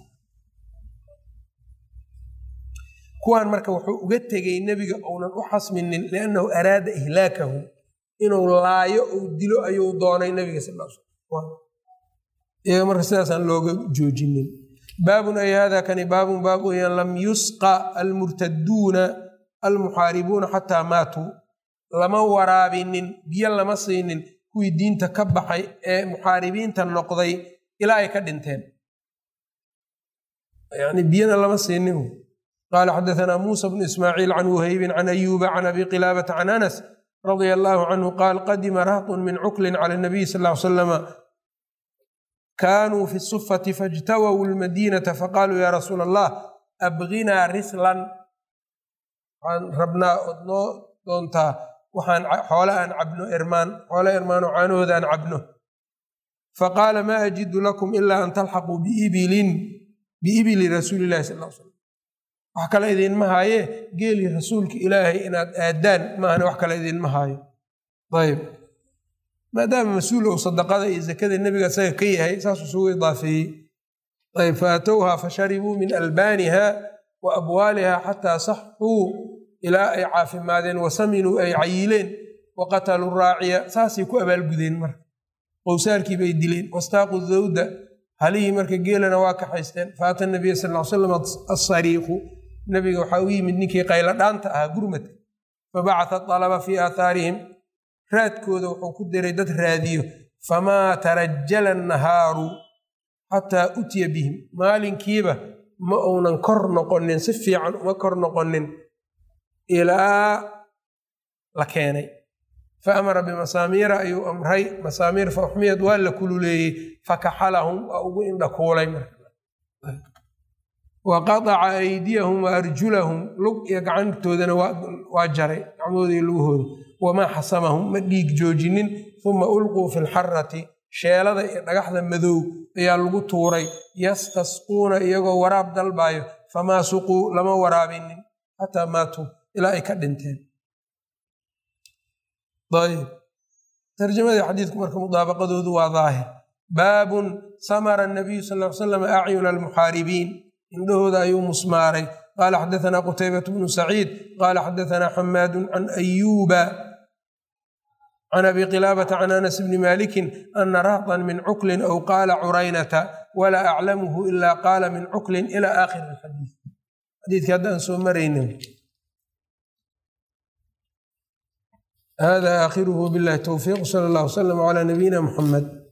kuwaan marka wuxuu uga tegay nebiga uunan u xasminin liannahu araada ihlaakahu inuu laayo uu dilo ayuu doonay nebiga sal l slam iyaga marka sidaasaan looga joojinin. baabun ay hada kani baabun baab weyaan lam yusqa almurtaduuna almuxaaribuuna xataa maatuu lama waraabinin biyo lama siinin kuwii diinta ka baxay ee muxaaribiinta noqday ilaa ay ka dhinteen yani biyana lama siinin. qaala xadaثanaa muusa bnu ismaaciil can wuhaybin can ayuuba can abi qilaabata can anas radia allahu canhu qaal qadima rahtun min cuklin cala nabiy sal l slama kaanuu fi sufati faاjtawow lmadiinata faqaaluu ya rasuula allah abginaa rislan waxaan rabnaa ood noo doontaa waxaan xoole aan cabno xoole irmaano caanahooda aan cabno. faqaala maa ajidu lakum ilaa an talxaquu biibili rasuuli lahi sal slam wax kale idinma haaye geeli rasuulka ilaahay inaad aadaan maahane wax kale idinma haayo. ayb maadaama mas-uul ou sadaqada iyo zakada nebiga isaga ka yahay saasuu sugu idaafeeyey. ayb faatowha fasharibuu min albaaniha wa abwaaliha xataa saxuu ilaa ay caafimaadeen wasaminuu ay cayileen waqataluu raaciya saasay ku abaalgudeen marka qowsaarkii bay dileen wastaaqu dawda halihii marka geelana waa kaxaysteen. faata nabiya sal l slam asariiqu nabiga waxaa u yimid ninkii qaylo dhaanta ahaa gurmadka fabacata alaba fii aathaarihim raadkooda wuxuu ku diray dad raadiyo famaa tarajala annahaaru xataa utiya bihim maalinkiiba ma uunan kor noqonin si fiican uma kor noqonin ilaa la keenay. faamara bimasaamiira ayuu amray masaamiir fauxmiyad waa la kululeeyey fakaxalahum waa ugu indhakuulay wa qadaca aydiyahum wa arjulahum lug iyo gacantoodana waa jaray gacmoodii lugahooda wamaa xasamahum ma dhiig joojinin uma ulquu fi lxarati sheelada iyo dhagaxda madow ayaa lagu tuuray yastasquuna iyagoo waraab dalbaayo famaa suquu lama waraabinin xataa maatuu ilaa ay ka dhinteen. ayb tarjamadii xadiidku marka mudaabaqadoodu waa daahir. baabun samara nabiyu sal l slam acyuna almuxaaribiin indhahooda ayuu musmaaray. qaala xadaثanaa qutaybat bnu saciid qaala xadaثanaa xamaadu can ayuuba can abi qilaabata can anas bni malikin ana rahtan min cuklin aw qaala curaynata walaa aclamuhu ila qaala min cuklin ila aakhiri alxadiid. xadiidkii hadda aan soo marayna. hada aakhiruhu billahi towfiiq sala allah wslam calaa nabiyina muxamed.